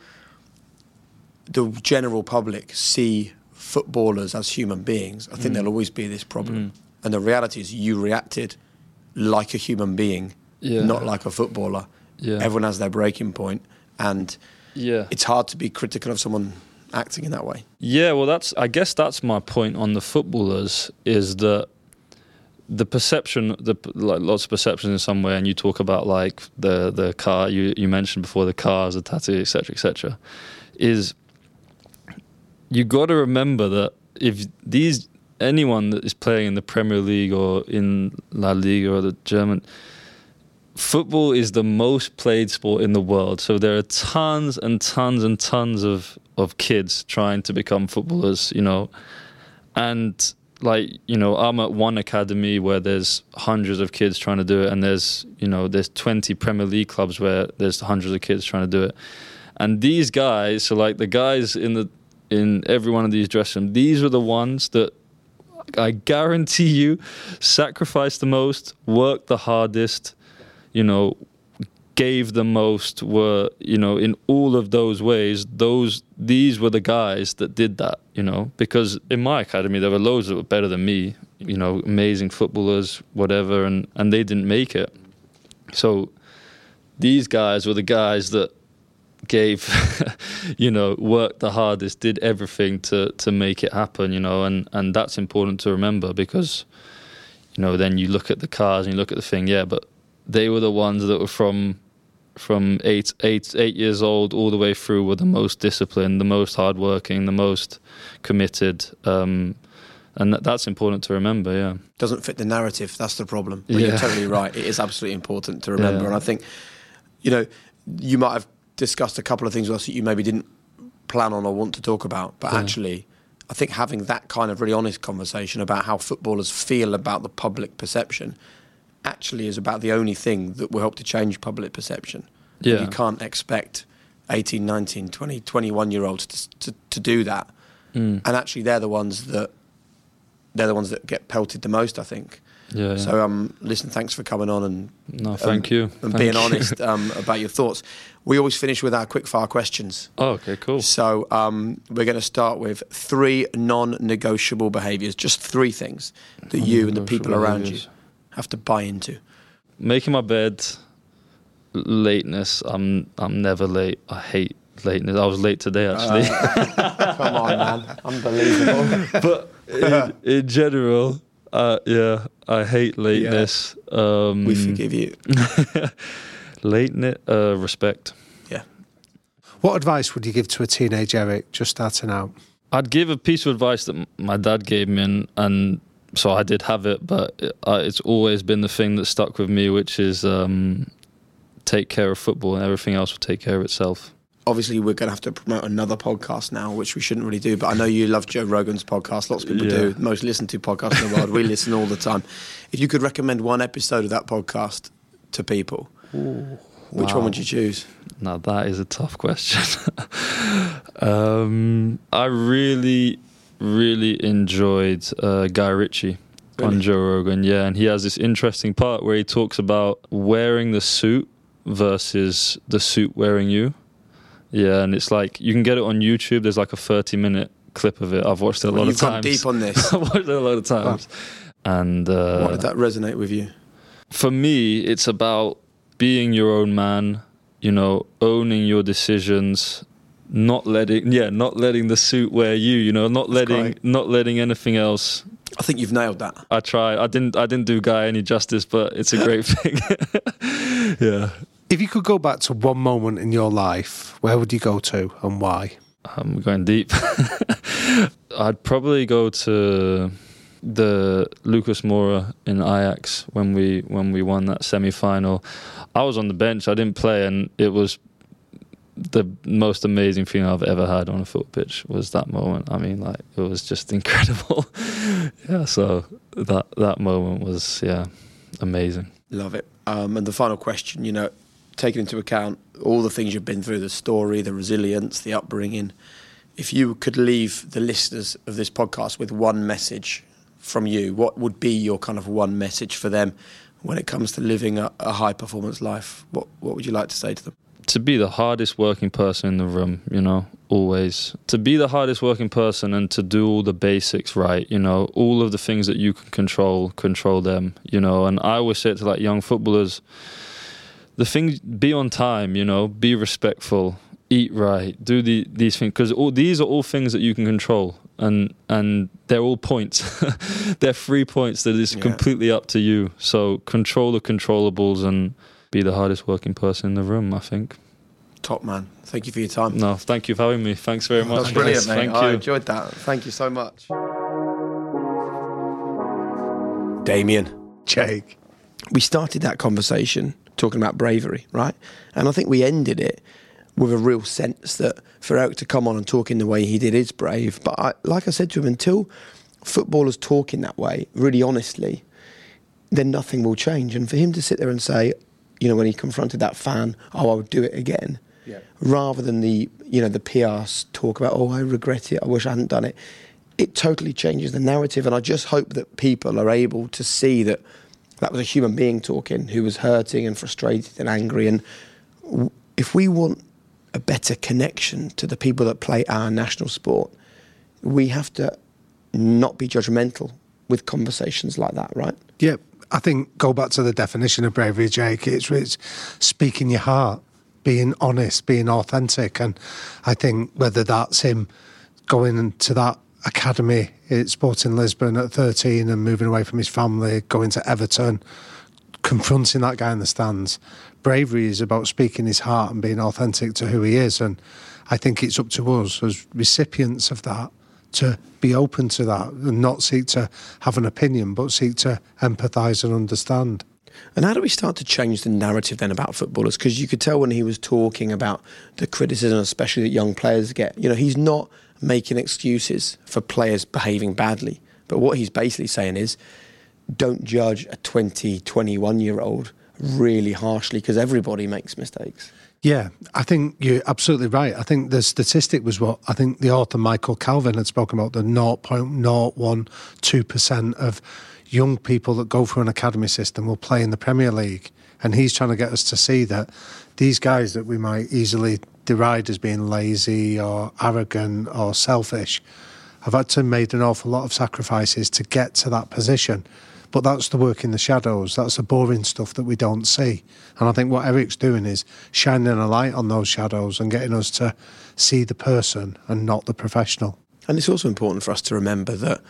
the general public see footballers as human beings, I think mm. there'll always be this problem. Mm. And the reality is you reacted like a human being, yeah. not like a footballer. Yeah. Everyone has their breaking point, and yeah. it's hard to be critical of someone acting in that way. Yeah, well, that's I guess that's my point on the footballers, is that the perception, the like lots of perceptions in some way, and you talk about like the the car you you mentioned before, the cars, the tattoo, et cetera, et cetera, is you got to remember that if these anyone that is playing in the Premier League or in La Liga or the German. Football is the most played sport in the world, so there are tons and tons and tons of, of kids trying to become footballers, you know. And, like, you know, I'm at one academy where there's hundreds of kids trying to do it, and there's, you know, there's twenty Premier League clubs where there's hundreds of kids trying to do it. And these guys, so, like, the guys in the in every one of these dressing rooms, these are the ones that I guarantee you sacrificed the most, worked the hardest, you know, gave the most, were, you know, in all of those ways, those these were the guys that did that, you know, because in my academy there were loads that were better than me, you know, amazing footballers, whatever, and, and they didn't make it. So these guys were the guys that gave, you know, worked the hardest, did everything to, to make it happen, you know, and, and that's important to remember, because, you know, then you look at the cars and you look at the thing, yeah, but they were the ones that were from from eight, eight, eight years old all the way through, were the most disciplined, the most hardworking, the most committed, um, and that, that's important to remember. Yeah, doesn't fit the narrative. That's the problem. But yeah. You're totally right. It is absolutely important to remember. Yeah. And I think, you know, you might have discussed a couple of things with us that you maybe didn't plan on or want to talk about, but yeah. actually, I think having that kind of really honest conversation about how footballers feel about the public perception actually is about the only thing that will help to change public perception. Yeah. You can't expect eighteen, nineteen, twenty, twenty-one year olds to, to, to do that. Mm. And actually they're the ones that they're the ones that get pelted the most, I think. Yeah, yeah. So um listen, thanks for coming on and no, thank um, you. And thank being you. honest um, about your thoughts. We always finish with our quick fire questions. Oh, okay, cool. So um, we're going to start with three non-negotiable behaviours, just three things that you and the people around you have to buy into. Making my bed, lateness. I'm I'm never late. I hate lateness. I was late today, actually. Uh, come on, man. Unbelievable. But in, in general, uh, yeah, I hate lateness. Yeah. Um, we forgive you. Lateness, uh, respect. Yeah. What advice would you give to a teenage Eric just starting out? I'd give a piece of advice that my dad gave me, and, and so I did have it, but it, uh, it's always been the thing that stuck with me, which is um, take care of football, and everything else will take care of itself. Obviously, we're going to have to promote another podcast now, which we shouldn't really do, but I know you love Joe Rogan's podcast. Lots of people yeah. do. The most listened to podcast in the world. We listen all the time. If you could recommend one episode of that podcast to people, Ooh, which wow. one would you choose? Now, that is a tough question. um, I really really enjoyed uh, Guy Ritchie really? on Joe Rogan. Yeah, and he has this interesting part where he talks about wearing the suit versus the suit wearing you. Yeah, and it's like, you can get it on YouTube. There's like a thirty minute clip of it. I've watched it a well, lot you've of times. You've gone deep on this. I've watched it a lot of times. Wow. And uh, why did that resonate with you? For me, it's about being your own man, you know, owning your decisions, not letting, yeah, not letting the suit wear you, you know, not That's letting, great. not letting anything else. I think you've nailed that. I tried. I didn't. I didn't do Guy any justice, but it's a great thing. Yeah. If you could go back to one moment in your life, where would you go to and why? I'm going deep. I'd probably go to the Lucas Moura in Ajax when we when we won that semi-final. I was on the bench. I didn't play, and it was the most amazing feeling I've ever had on a football pitch. Was that moment. I mean, like, it was just incredible. Yeah. So that that moment was yeah amazing. Love it. Um, and the final question, you know, taking into account all the things you've been through, the story, the resilience, the upbringing, if you could leave the listeners of this podcast with one message from you, what would be your kind of one message for them when it comes to living a, a high-performance life? What what would you like to say to them? To be the hardest working person in the room, you know, always. To be the hardest working person and to do all the basics right, you know, all of the things that you can control, control them, you know. And I always say it to like young footballers, the thing, be on time, you know, be respectful, eat right, do the, these things, because all these are all things that you can control, and and they're all points. They're free points that is yeah. completely up to you. So control the controllables and be the hardest working person in the room, I think. Top man. Thank you for your time. No, thank you for having me. Thanks very much. That's brilliant, mate. Thank I you. enjoyed that. Thank you so much. Damien. Jake. We started that conversation talking about bravery, right? And I think we ended it with a real sense that for Eric to come on and talk in the way he did is brave. But I, like I said to him, until footballers talk in that way, really honestly, then nothing will change. And for him to sit there and say, you know, when he confronted that fan, oh, I would do it again, yeah. rather than the, you know, the P R talk about, oh, I regret it, I wish I hadn't done it, it totally changes the narrative. And I just hope that people are able to see that that was a human being talking who was hurting and frustrated and angry. And if we want a better connection to the people that play our national sport, we have to not be judgmental with conversations like that, right? Yeah, I think go back to the definition of bravery, Jake. It's, it's speaking your heart, being honest, being authentic. And I think whether that's him going into that academy at Sporting Lisbon at thirteen and moving away from his family, going to Everton, confronting that guy in the stands. Bravery is about speaking his heart and being authentic to who he is. And I think it's up to us as recipients of that to be open to that and not seek to have an opinion, but seek to empathise and understand. And how do we start to change the narrative then about footballers? Because you could tell when he was talking about the criticism, especially that young players get, you know, he's not making excuses for players behaving badly. But what he's basically saying is, don't judge a twenty, twenty-one-year-old really harshly, because everybody makes mistakes. Yeah, I think you're absolutely right. I think the statistic was what I think the author Michael Calvin had spoken about, the zero point zero one two percent of young people that go through an academy system will play in the Premier League. And he's trying to get us to see that these guys that we might easily deride as being lazy or arrogant or selfish have had to made an awful lot of sacrifices to get to that position. But that's the work in the shadows. That's the boring stuff that we don't see. And I think what Eric's doing is shining a light on those shadows and getting us to see the person and not the professional. And it's also important for us to remember that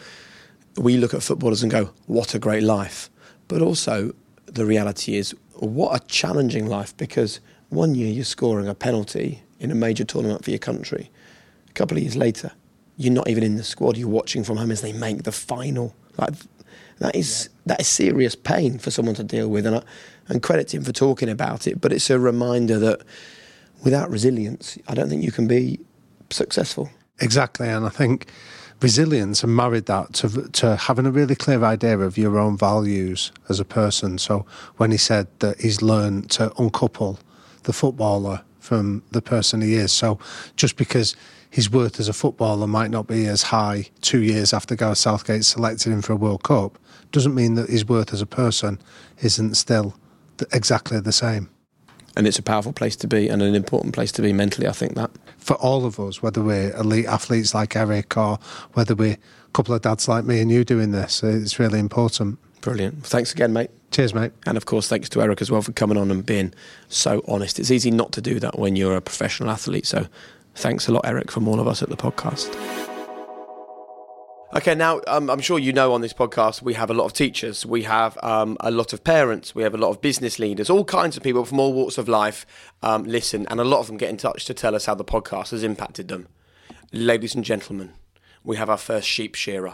we look at footballers and go, what a great life. But also the reality is, what a challenging life, because one year you're scoring a penalty in a major tournament for your country. A couple of years later, you're not even in the squad. You're watching from home as they make the final. Like, that is that is serious pain for someone to deal with. And, I, and credit him for talking about it. But it's a reminder that without resilience, I don't think you can be successful. Exactly. And I think resilience and married that to to having a really clear idea of your own values as a person. So when he said that he's learned to uncouple the footballer from the person he is. So just because his worth as a footballer might not be as high two years after Gareth Southgate selected him for a World Cup doesn't mean that his worth as a person isn't still th- exactly the same. And it's a powerful place to be and an important place to be mentally, I think that. For all of us, whether we're elite athletes like Eric or whether we're a couple of dads like me and you doing this, it's really important. Brilliant. Thanks again, mate. Cheers, mate. And of course, thanks to Eric as well for coming on and being so honest. It's easy not to do that when you're a professional athlete. So thanks a lot, Eric, from all of us at the podcast. Okay, now, um, I'm sure you know on this podcast, we have a lot of teachers, we have um, a lot of parents, we have a lot of business leaders, all kinds of people from all walks of life um, listen, and a lot of them get in touch to tell us how the podcast has impacted them. Ladies and gentlemen, we have our first sheep shearer.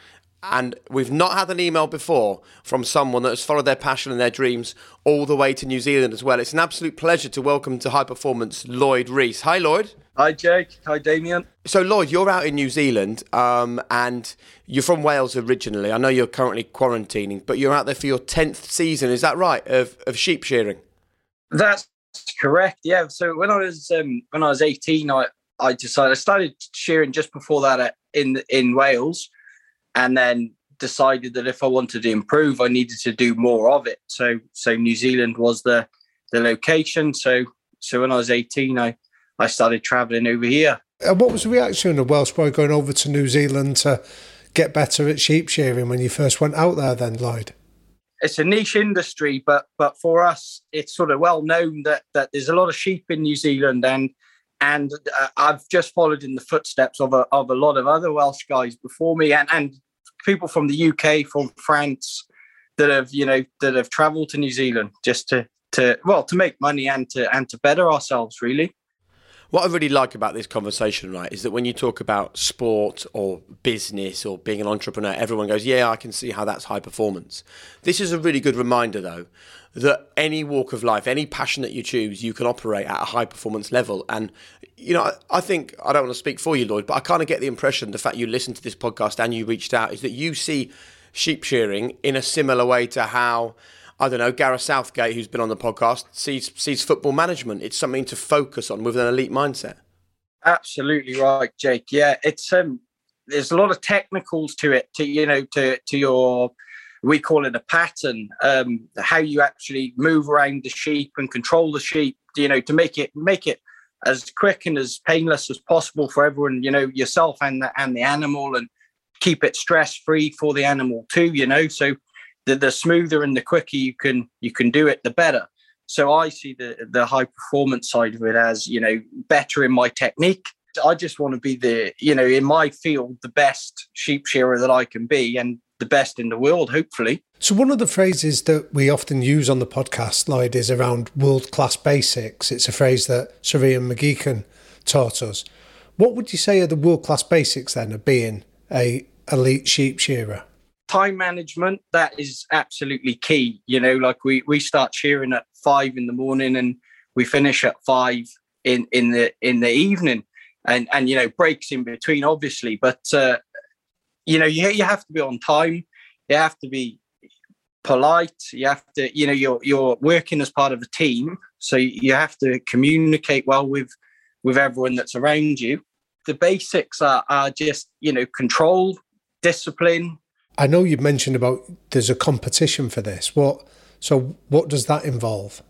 And we've not had an email before from someone that has followed their passion and their dreams all the way to New Zealand as well. It's an absolute pleasure to welcome to High Performance Lloyd Rees. Hi, Lloyd. Hi, Jake. Hi, Damien. So, Lloyd, you're out in New Zealand um, and you're from Wales originally. I know you're currently quarantining, but you're out there for your tenth season. Is that right, of, of sheep shearing? That's correct, yeah. So when I was um, when I was eighteen, I, I decided, I started shearing just before that in in Wales, and then decided that if I wanted to improve, I needed to do more of it. So so New Zealand was the the location. So so when I was eighteen, I, I started travelling over here. And what was the reaction of Welsh boy going over to New Zealand to get better at sheep shearing when you first went out there then, Lloyd? It's a niche industry, but but for us, it's sort of well known that that there's a lot of sheep in New Zealand, and and uh, I've just followed in the footsteps of a of a lot of other Welsh guys before me, and and people from the U K, from France, that have you know that have travelled to New Zealand just to to well to make money and to and to better ourselves, really. What I really like about this conversation, right, is that when you talk about sport or business or being an entrepreneur, everyone goes, yeah, I can see how that's high performance. This is a really good reminder, though, that any walk of life, any passion that you choose, you can operate at a high performance level. And, you know, I think, I don't want to speak for you, Lloyd, but I kind of get the impression the fact you listened to this podcast and you reached out is that you see sheep shearing in a similar way to how, I don't know, Gareth Southgate, who's been on the podcast, sees sees football management. It's something to focus on with an elite mindset. Absolutely right, Jake. Yeah, it's um, there's a lot of technicals to it. To you know, to to your, we call it a pattern. Um, how you actually move around the sheep and control the sheep. You know, to make it make it as quick and as painless as possible for everyone. You know, yourself and the and the animal, and keep it stress free for the animal too. You know, so. The, the smoother and the quicker you can you can do it, the better. So I see the the high performance side of it as, you know, better in my technique. I just want to be the, you know, in my field, the best sheep shearer that I can be, and the best in the world, hopefully. So one of the phrases that we often use on the podcast, Lloyd, is around world-class basics. It's a phrase that Sir Ian McGeechan taught us. What would you say are the world-class basics then of being a elite sheep shearer? Time management, that is absolutely key. You know, like we, we start shearing at five in the morning and we finish at five in, in the in the evening, and and you know, breaks in between, obviously. But uh, you know, you you have to be on time. You have to be polite. You have to, you know, you're you're working as part of a team, so you have to communicate well with with everyone that's around you. The basics are are just, you know, control, discipline. I know you've mentioned about there's a competition for this. What so what does that involve?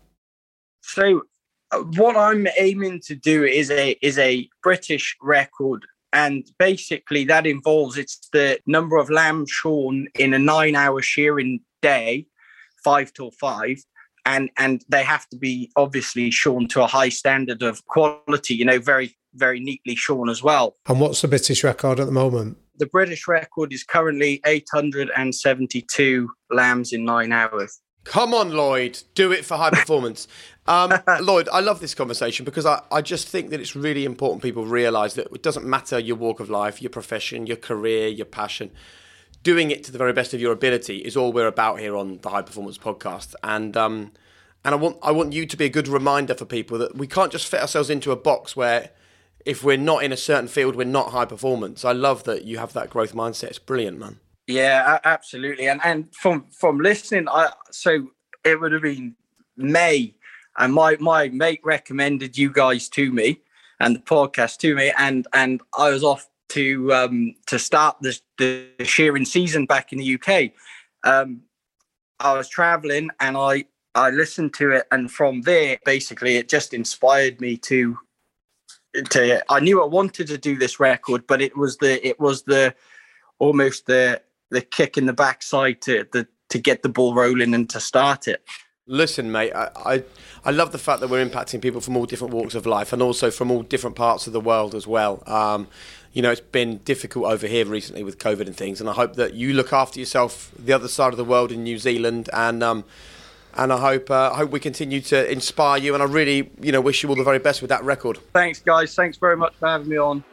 So uh, what I'm aiming to do is a is a British record, and basically that involves, it's the number of lambs shorn in a nine hour shearing day, five till five, and and they have to be obviously shorn to a high standard of quality, you know, very very neatly shorn as well. And what's the British record at the moment? The British record is currently eight hundred seventy-two lambs in nine hours. Come on, Lloyd, do it for high performance. Um, Lloyd, I love this conversation because I, I just think that it's really important people realise that it doesn't matter your walk of life, your profession, your career, your passion. Doing it to the very best of your ability is all we're about here on the High Performance Podcast. And um, and I want I want you to be a good reminder for people that we can't just fit ourselves into a box where if we're not in a certain field, we're not high performance. I love that you have that growth mindset. It's brilliant, man. Yeah, absolutely. And and from from listening, I so it would have been May. and my my mate recommended you guys to me and the podcast to me, and and I was off to um, to start the the shearing season back in the U K. Um, I was traveling and I I listened to it, and from there, basically, it just inspired me to. To, I knew I wanted to do this record, but it was the it was the almost the the kick in the backside to the to get the ball rolling and to start it. Listen, mate, I, I I love the fact that we're impacting people from all different walks of life and also from all different parts of the world as well. Um, you know, it's been difficult over here recently with COVID and things, and I hope that you look after yourself the other side of the world in New Zealand, and um, and I hope uh, I hope we continue to inspire you, and I really, you know, wish you all the very best with that record. Thanks, guys. Thanks very much for having me on.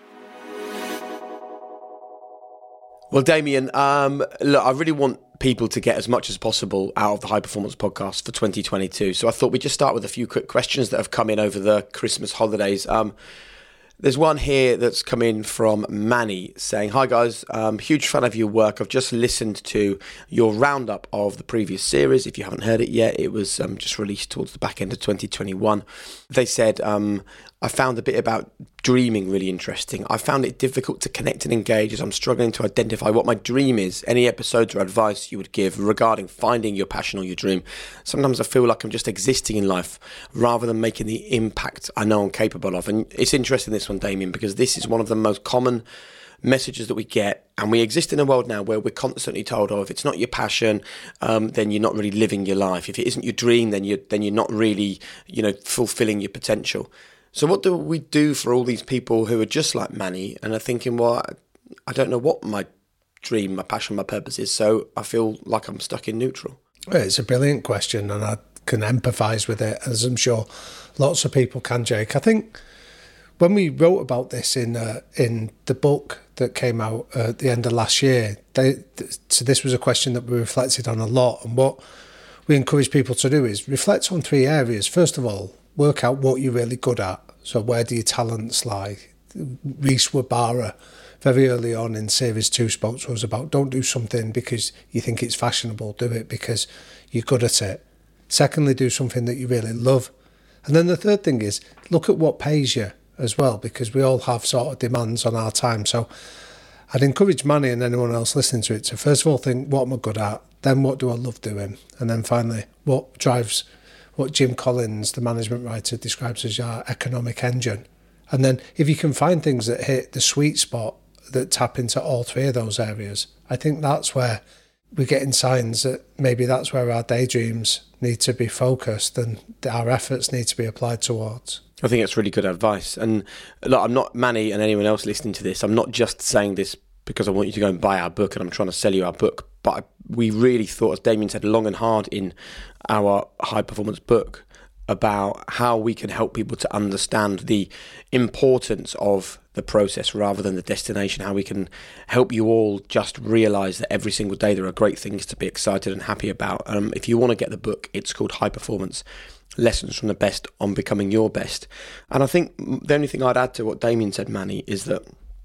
Well, Damien, um, look, I really want people to get as much as possible out of the High Performance Podcast for twenty twenty-two. So I thought we'd just start with a few quick questions that have come in over the Christmas holidays. Um, There's one here that's come in from Manny saying, "Hi guys, um, huge fan of your work. I've just listened to your roundup of the previous series. If you haven't heard it yet, it was um, just released towards the back end of twenty twenty-one. They said, um, I found a bit about dreaming really interesting. I found it difficult to connect and engage as I'm struggling to identify what my dream is. Any episodes or advice you would give regarding finding your passion or your dream? Sometimes I feel like I'm just existing in life rather than making the impact I know I'm capable of." And it's interesting, this one, Damien, because this is one of the most common messages that we get, and we exist in a world now where we're constantly told, oh, if it's not your passion, um, then you're not really living your life. If it isn't your dream, then you're then you're not really, you know, fulfilling your potential. So what do we do for all these people who are just like Manny and are thinking, well, I don't know what my dream, my passion, my purpose is, so I feel like I'm stuck in neutral? Well, it's a brilliant question, and I can empathise with it, as I'm sure lots of people can, Jake. I think when we wrote about this in uh, in the book that came out at the end of last year, they, so this was a question that we reflected on a lot, and what we encourage people to do is reflect on three areas. First of all, work out what you're really good at. So where do your talents lie? Reese Wabara, very early on in series two, spoke to us about don't do something because you think it's fashionable, do it because you're good at it. Secondly, do something that you really love. And then the third thing is look at what pays you as well, because we all have sort of demands on our time. So I'd encourage Manny and anyone else listening to it to first of all think, what am I good at? Then what do I love doing? And then finally, what drives what Jim Collins, the management writer, describes as our economic engine. And then if you can find things that hit the sweet spot that tap into all three of those areas, I think that's where we're getting signs that maybe that's where our daydreams need to be focused and our efforts need to be applied towards. I think it's really good advice. And look, I'm not, Manny and anyone else listening to this, I'm not just saying this because I want you to go and buy our book and I'm trying to sell you our book, but we really thought, as Damien said, long and hard in our high performance book about how we can help people to understand the importance of the process rather than the destination, how we can help you all just realise that every single day there are great things to be excited and happy about. Um, if you want to get the book, it's called High Performance, Lessons from the Best on Becoming Your Best. And I think the only thing I'd add to what Damien said, Manny, is that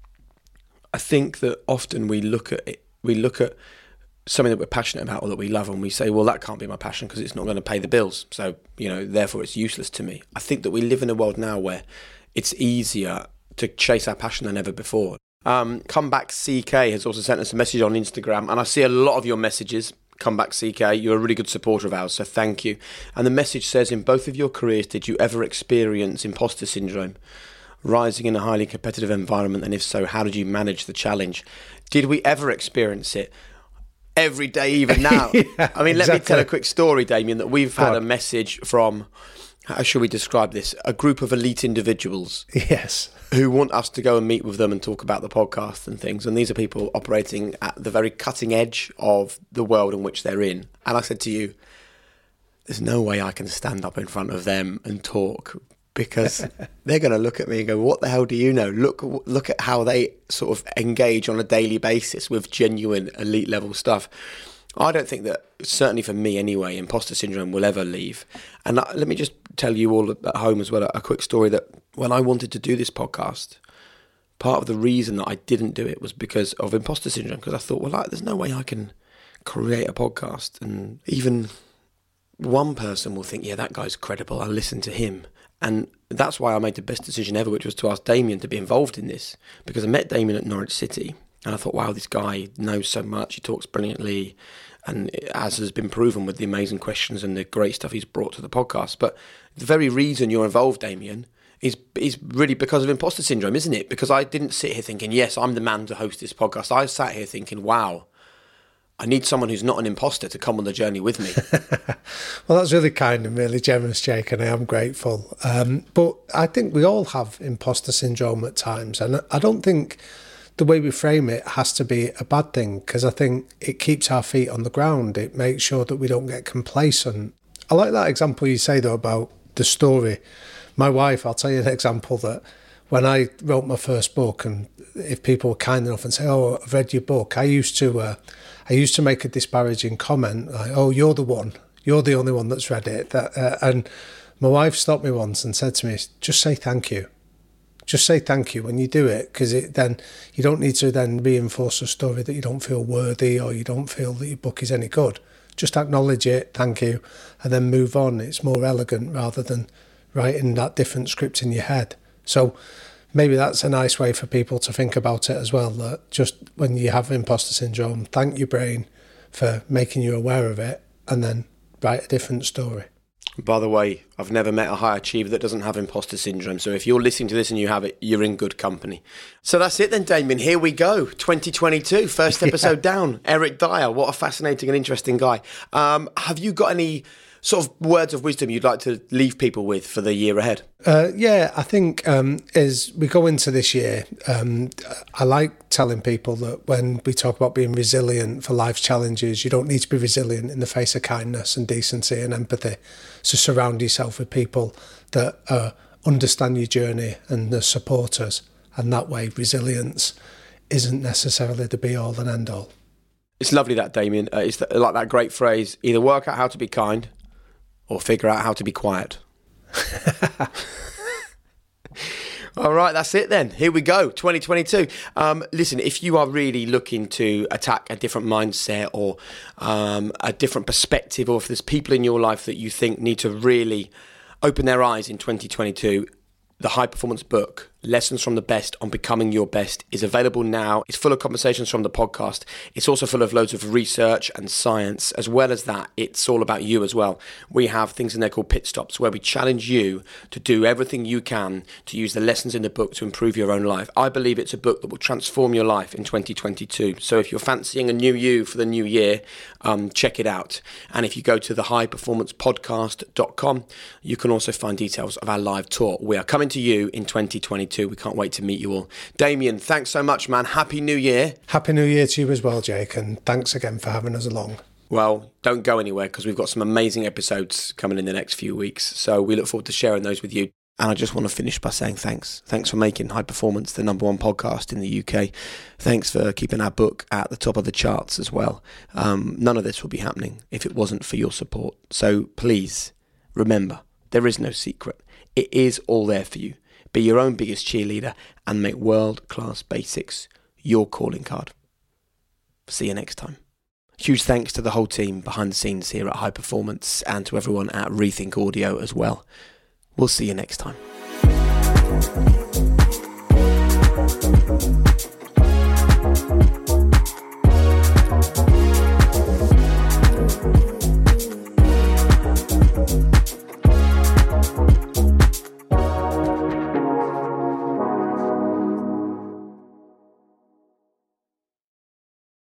I think that often we look at it, we look at something that we're passionate about or that we love and we say, well, that can't be my passion because it's not going to pay the bills. So, you know, therefore it's useless to me. I think that we live in a world now where it's easier to chase our passion than ever before. Um, Comeback C K has also sent us a message on Instagram, and I see a lot of your messages. Comeback C K, you're a really good supporter of ours, so thank you. And the message says, in both of your careers, did you ever experience imposter syndrome? Rising in a highly competitive environment, and if so, how did you manage the challenge? Did we ever experience it? Every day, even now. yeah, I mean, let exactly. me tell a quick story, Damien, that we've had God. a message from, how should we describe this? A group of elite individuals. Yes. Who want us to go and meet with them and talk about the podcast and things. And these are people operating at the very cutting edge of the world in which they're in. And I said to you, there's no way I can stand up in front of them and talk, because they're going to look at me and go, what the hell do you know? Look look at how they sort of engage on a daily basis with genuine elite level stuff. I don't think that, certainly for me anyway, imposter syndrome will ever leave. And let me just tell you all at home as well a quick story that when I wanted to do this podcast, part of the reason that I didn't do it was because of imposter syndrome, because I thought, well, like, there's no way I can create a podcast and even one person will think, yeah, that guy's credible, I'll listen to him. And that's why I made the best decision ever, which was to ask Damien to be involved in this, because I met Damien at Norwich City and I thought, wow, this guy knows so much, he talks brilliantly, and as has been proven with the amazing questions and the great stuff he's brought to the podcast. But the very reason you're involved, Damien, is is really because of imposter syndrome, isn't it? Because I didn't sit here thinking, yes, I'm the man to host this podcast. I sat here thinking, wow, I need someone who's not an imposter to come on the journey with me. Well, that's really kind and really generous, Jake, and I am grateful. Um, but I think we all have imposter syndrome at times, and I don't think the way we frame it has to be a bad thing, because I think it keeps our feet on the ground. It makes sure that we don't get complacent. I like that example you say, though, about the story. My wife, I'll tell you an example that when I wrote my first book, and if people were kind enough and say, oh, I've read your book, I used to uh, I used to make a disparaging comment like, oh, you're the one, you're the only one that's read it. That, uh, and my wife stopped me once and said to me, just say thank you. Just say thank you when you do it, because it then you don't need to then reinforce a story that you don't feel worthy or you don't feel that your book is any good. Just acknowledge it, thank you, and then move on. It's more elegant rather than writing that different script in your head. So maybe that's a nice way for people to think about it as well, that just when you have imposter syndrome, thank your brain for making you aware of it and then write a different story. By the way, I've never met a high achiever that doesn't have imposter syndrome. So if you're listening to this and you have it, you're in good company. So that's it then, Damien. Here we go. twenty twenty-two, first episode yeah. down. Eric Dier, what a fascinating and interesting guy. Um, have you got any sort of words of wisdom you'd like to leave people with for the year ahead? Uh, yeah, I think um, as we go into this year, um, I like telling people that when we talk about being resilient for life's challenges, you don't need to be resilient in the face of kindness and decency and empathy. So surround yourself with people that uh, understand your journey and the supporters. And that way, resilience isn't necessarily the be-all and end-all. It's lovely that, Damien. Uh, it's like that great phrase, either work out how to be kind or figure out how to be quiet. All right, that's it then. Here we go, twenty twenty-two. Um, listen, if you are really looking to attack a different mindset or um, a different perspective, or if there's people in your life that you think need to really open their eyes in twenty twenty-two, the High Performance book, Lessons from the Best on Becoming Your Best, is available now. It's full of conversations from the podcast. It's also full of loads of research and science. As well as that, it's all about you as well. We have things in there called pit stops, where we challenge you to do everything you can to use the lessons in the book to improve your own life. I believe it's a book that will transform your life in twenty twenty-two. So if you're fancying a new you for the new year, um, check it out. And if you go to the high performance podcast dot com, you can also find details of our live tour. We are coming to you in twenty twenty-two. We can't wait to meet you all. Damien, thanks so much, man. Happy New Year. Happy New Year to you as well, Jake, and thanks again for having us along. Well, don't go anywhere, because we've got some amazing episodes coming in the next few weeks. So we look forward to sharing those with you. And I just want to finish by saying thanks. Thanks for making High Performance the number one podcast in the U K. Thanks for keeping our book at the top of the charts as well. Um, none of this would be happening if it wasn't for your support. So please remember, there is no secret. It is all there for you. Be your own biggest cheerleader and make world-class basics your calling card. See you next time. Huge thanks to the whole team behind the scenes here at High Performance and to everyone at Rethink Audio as well. We'll see you next time.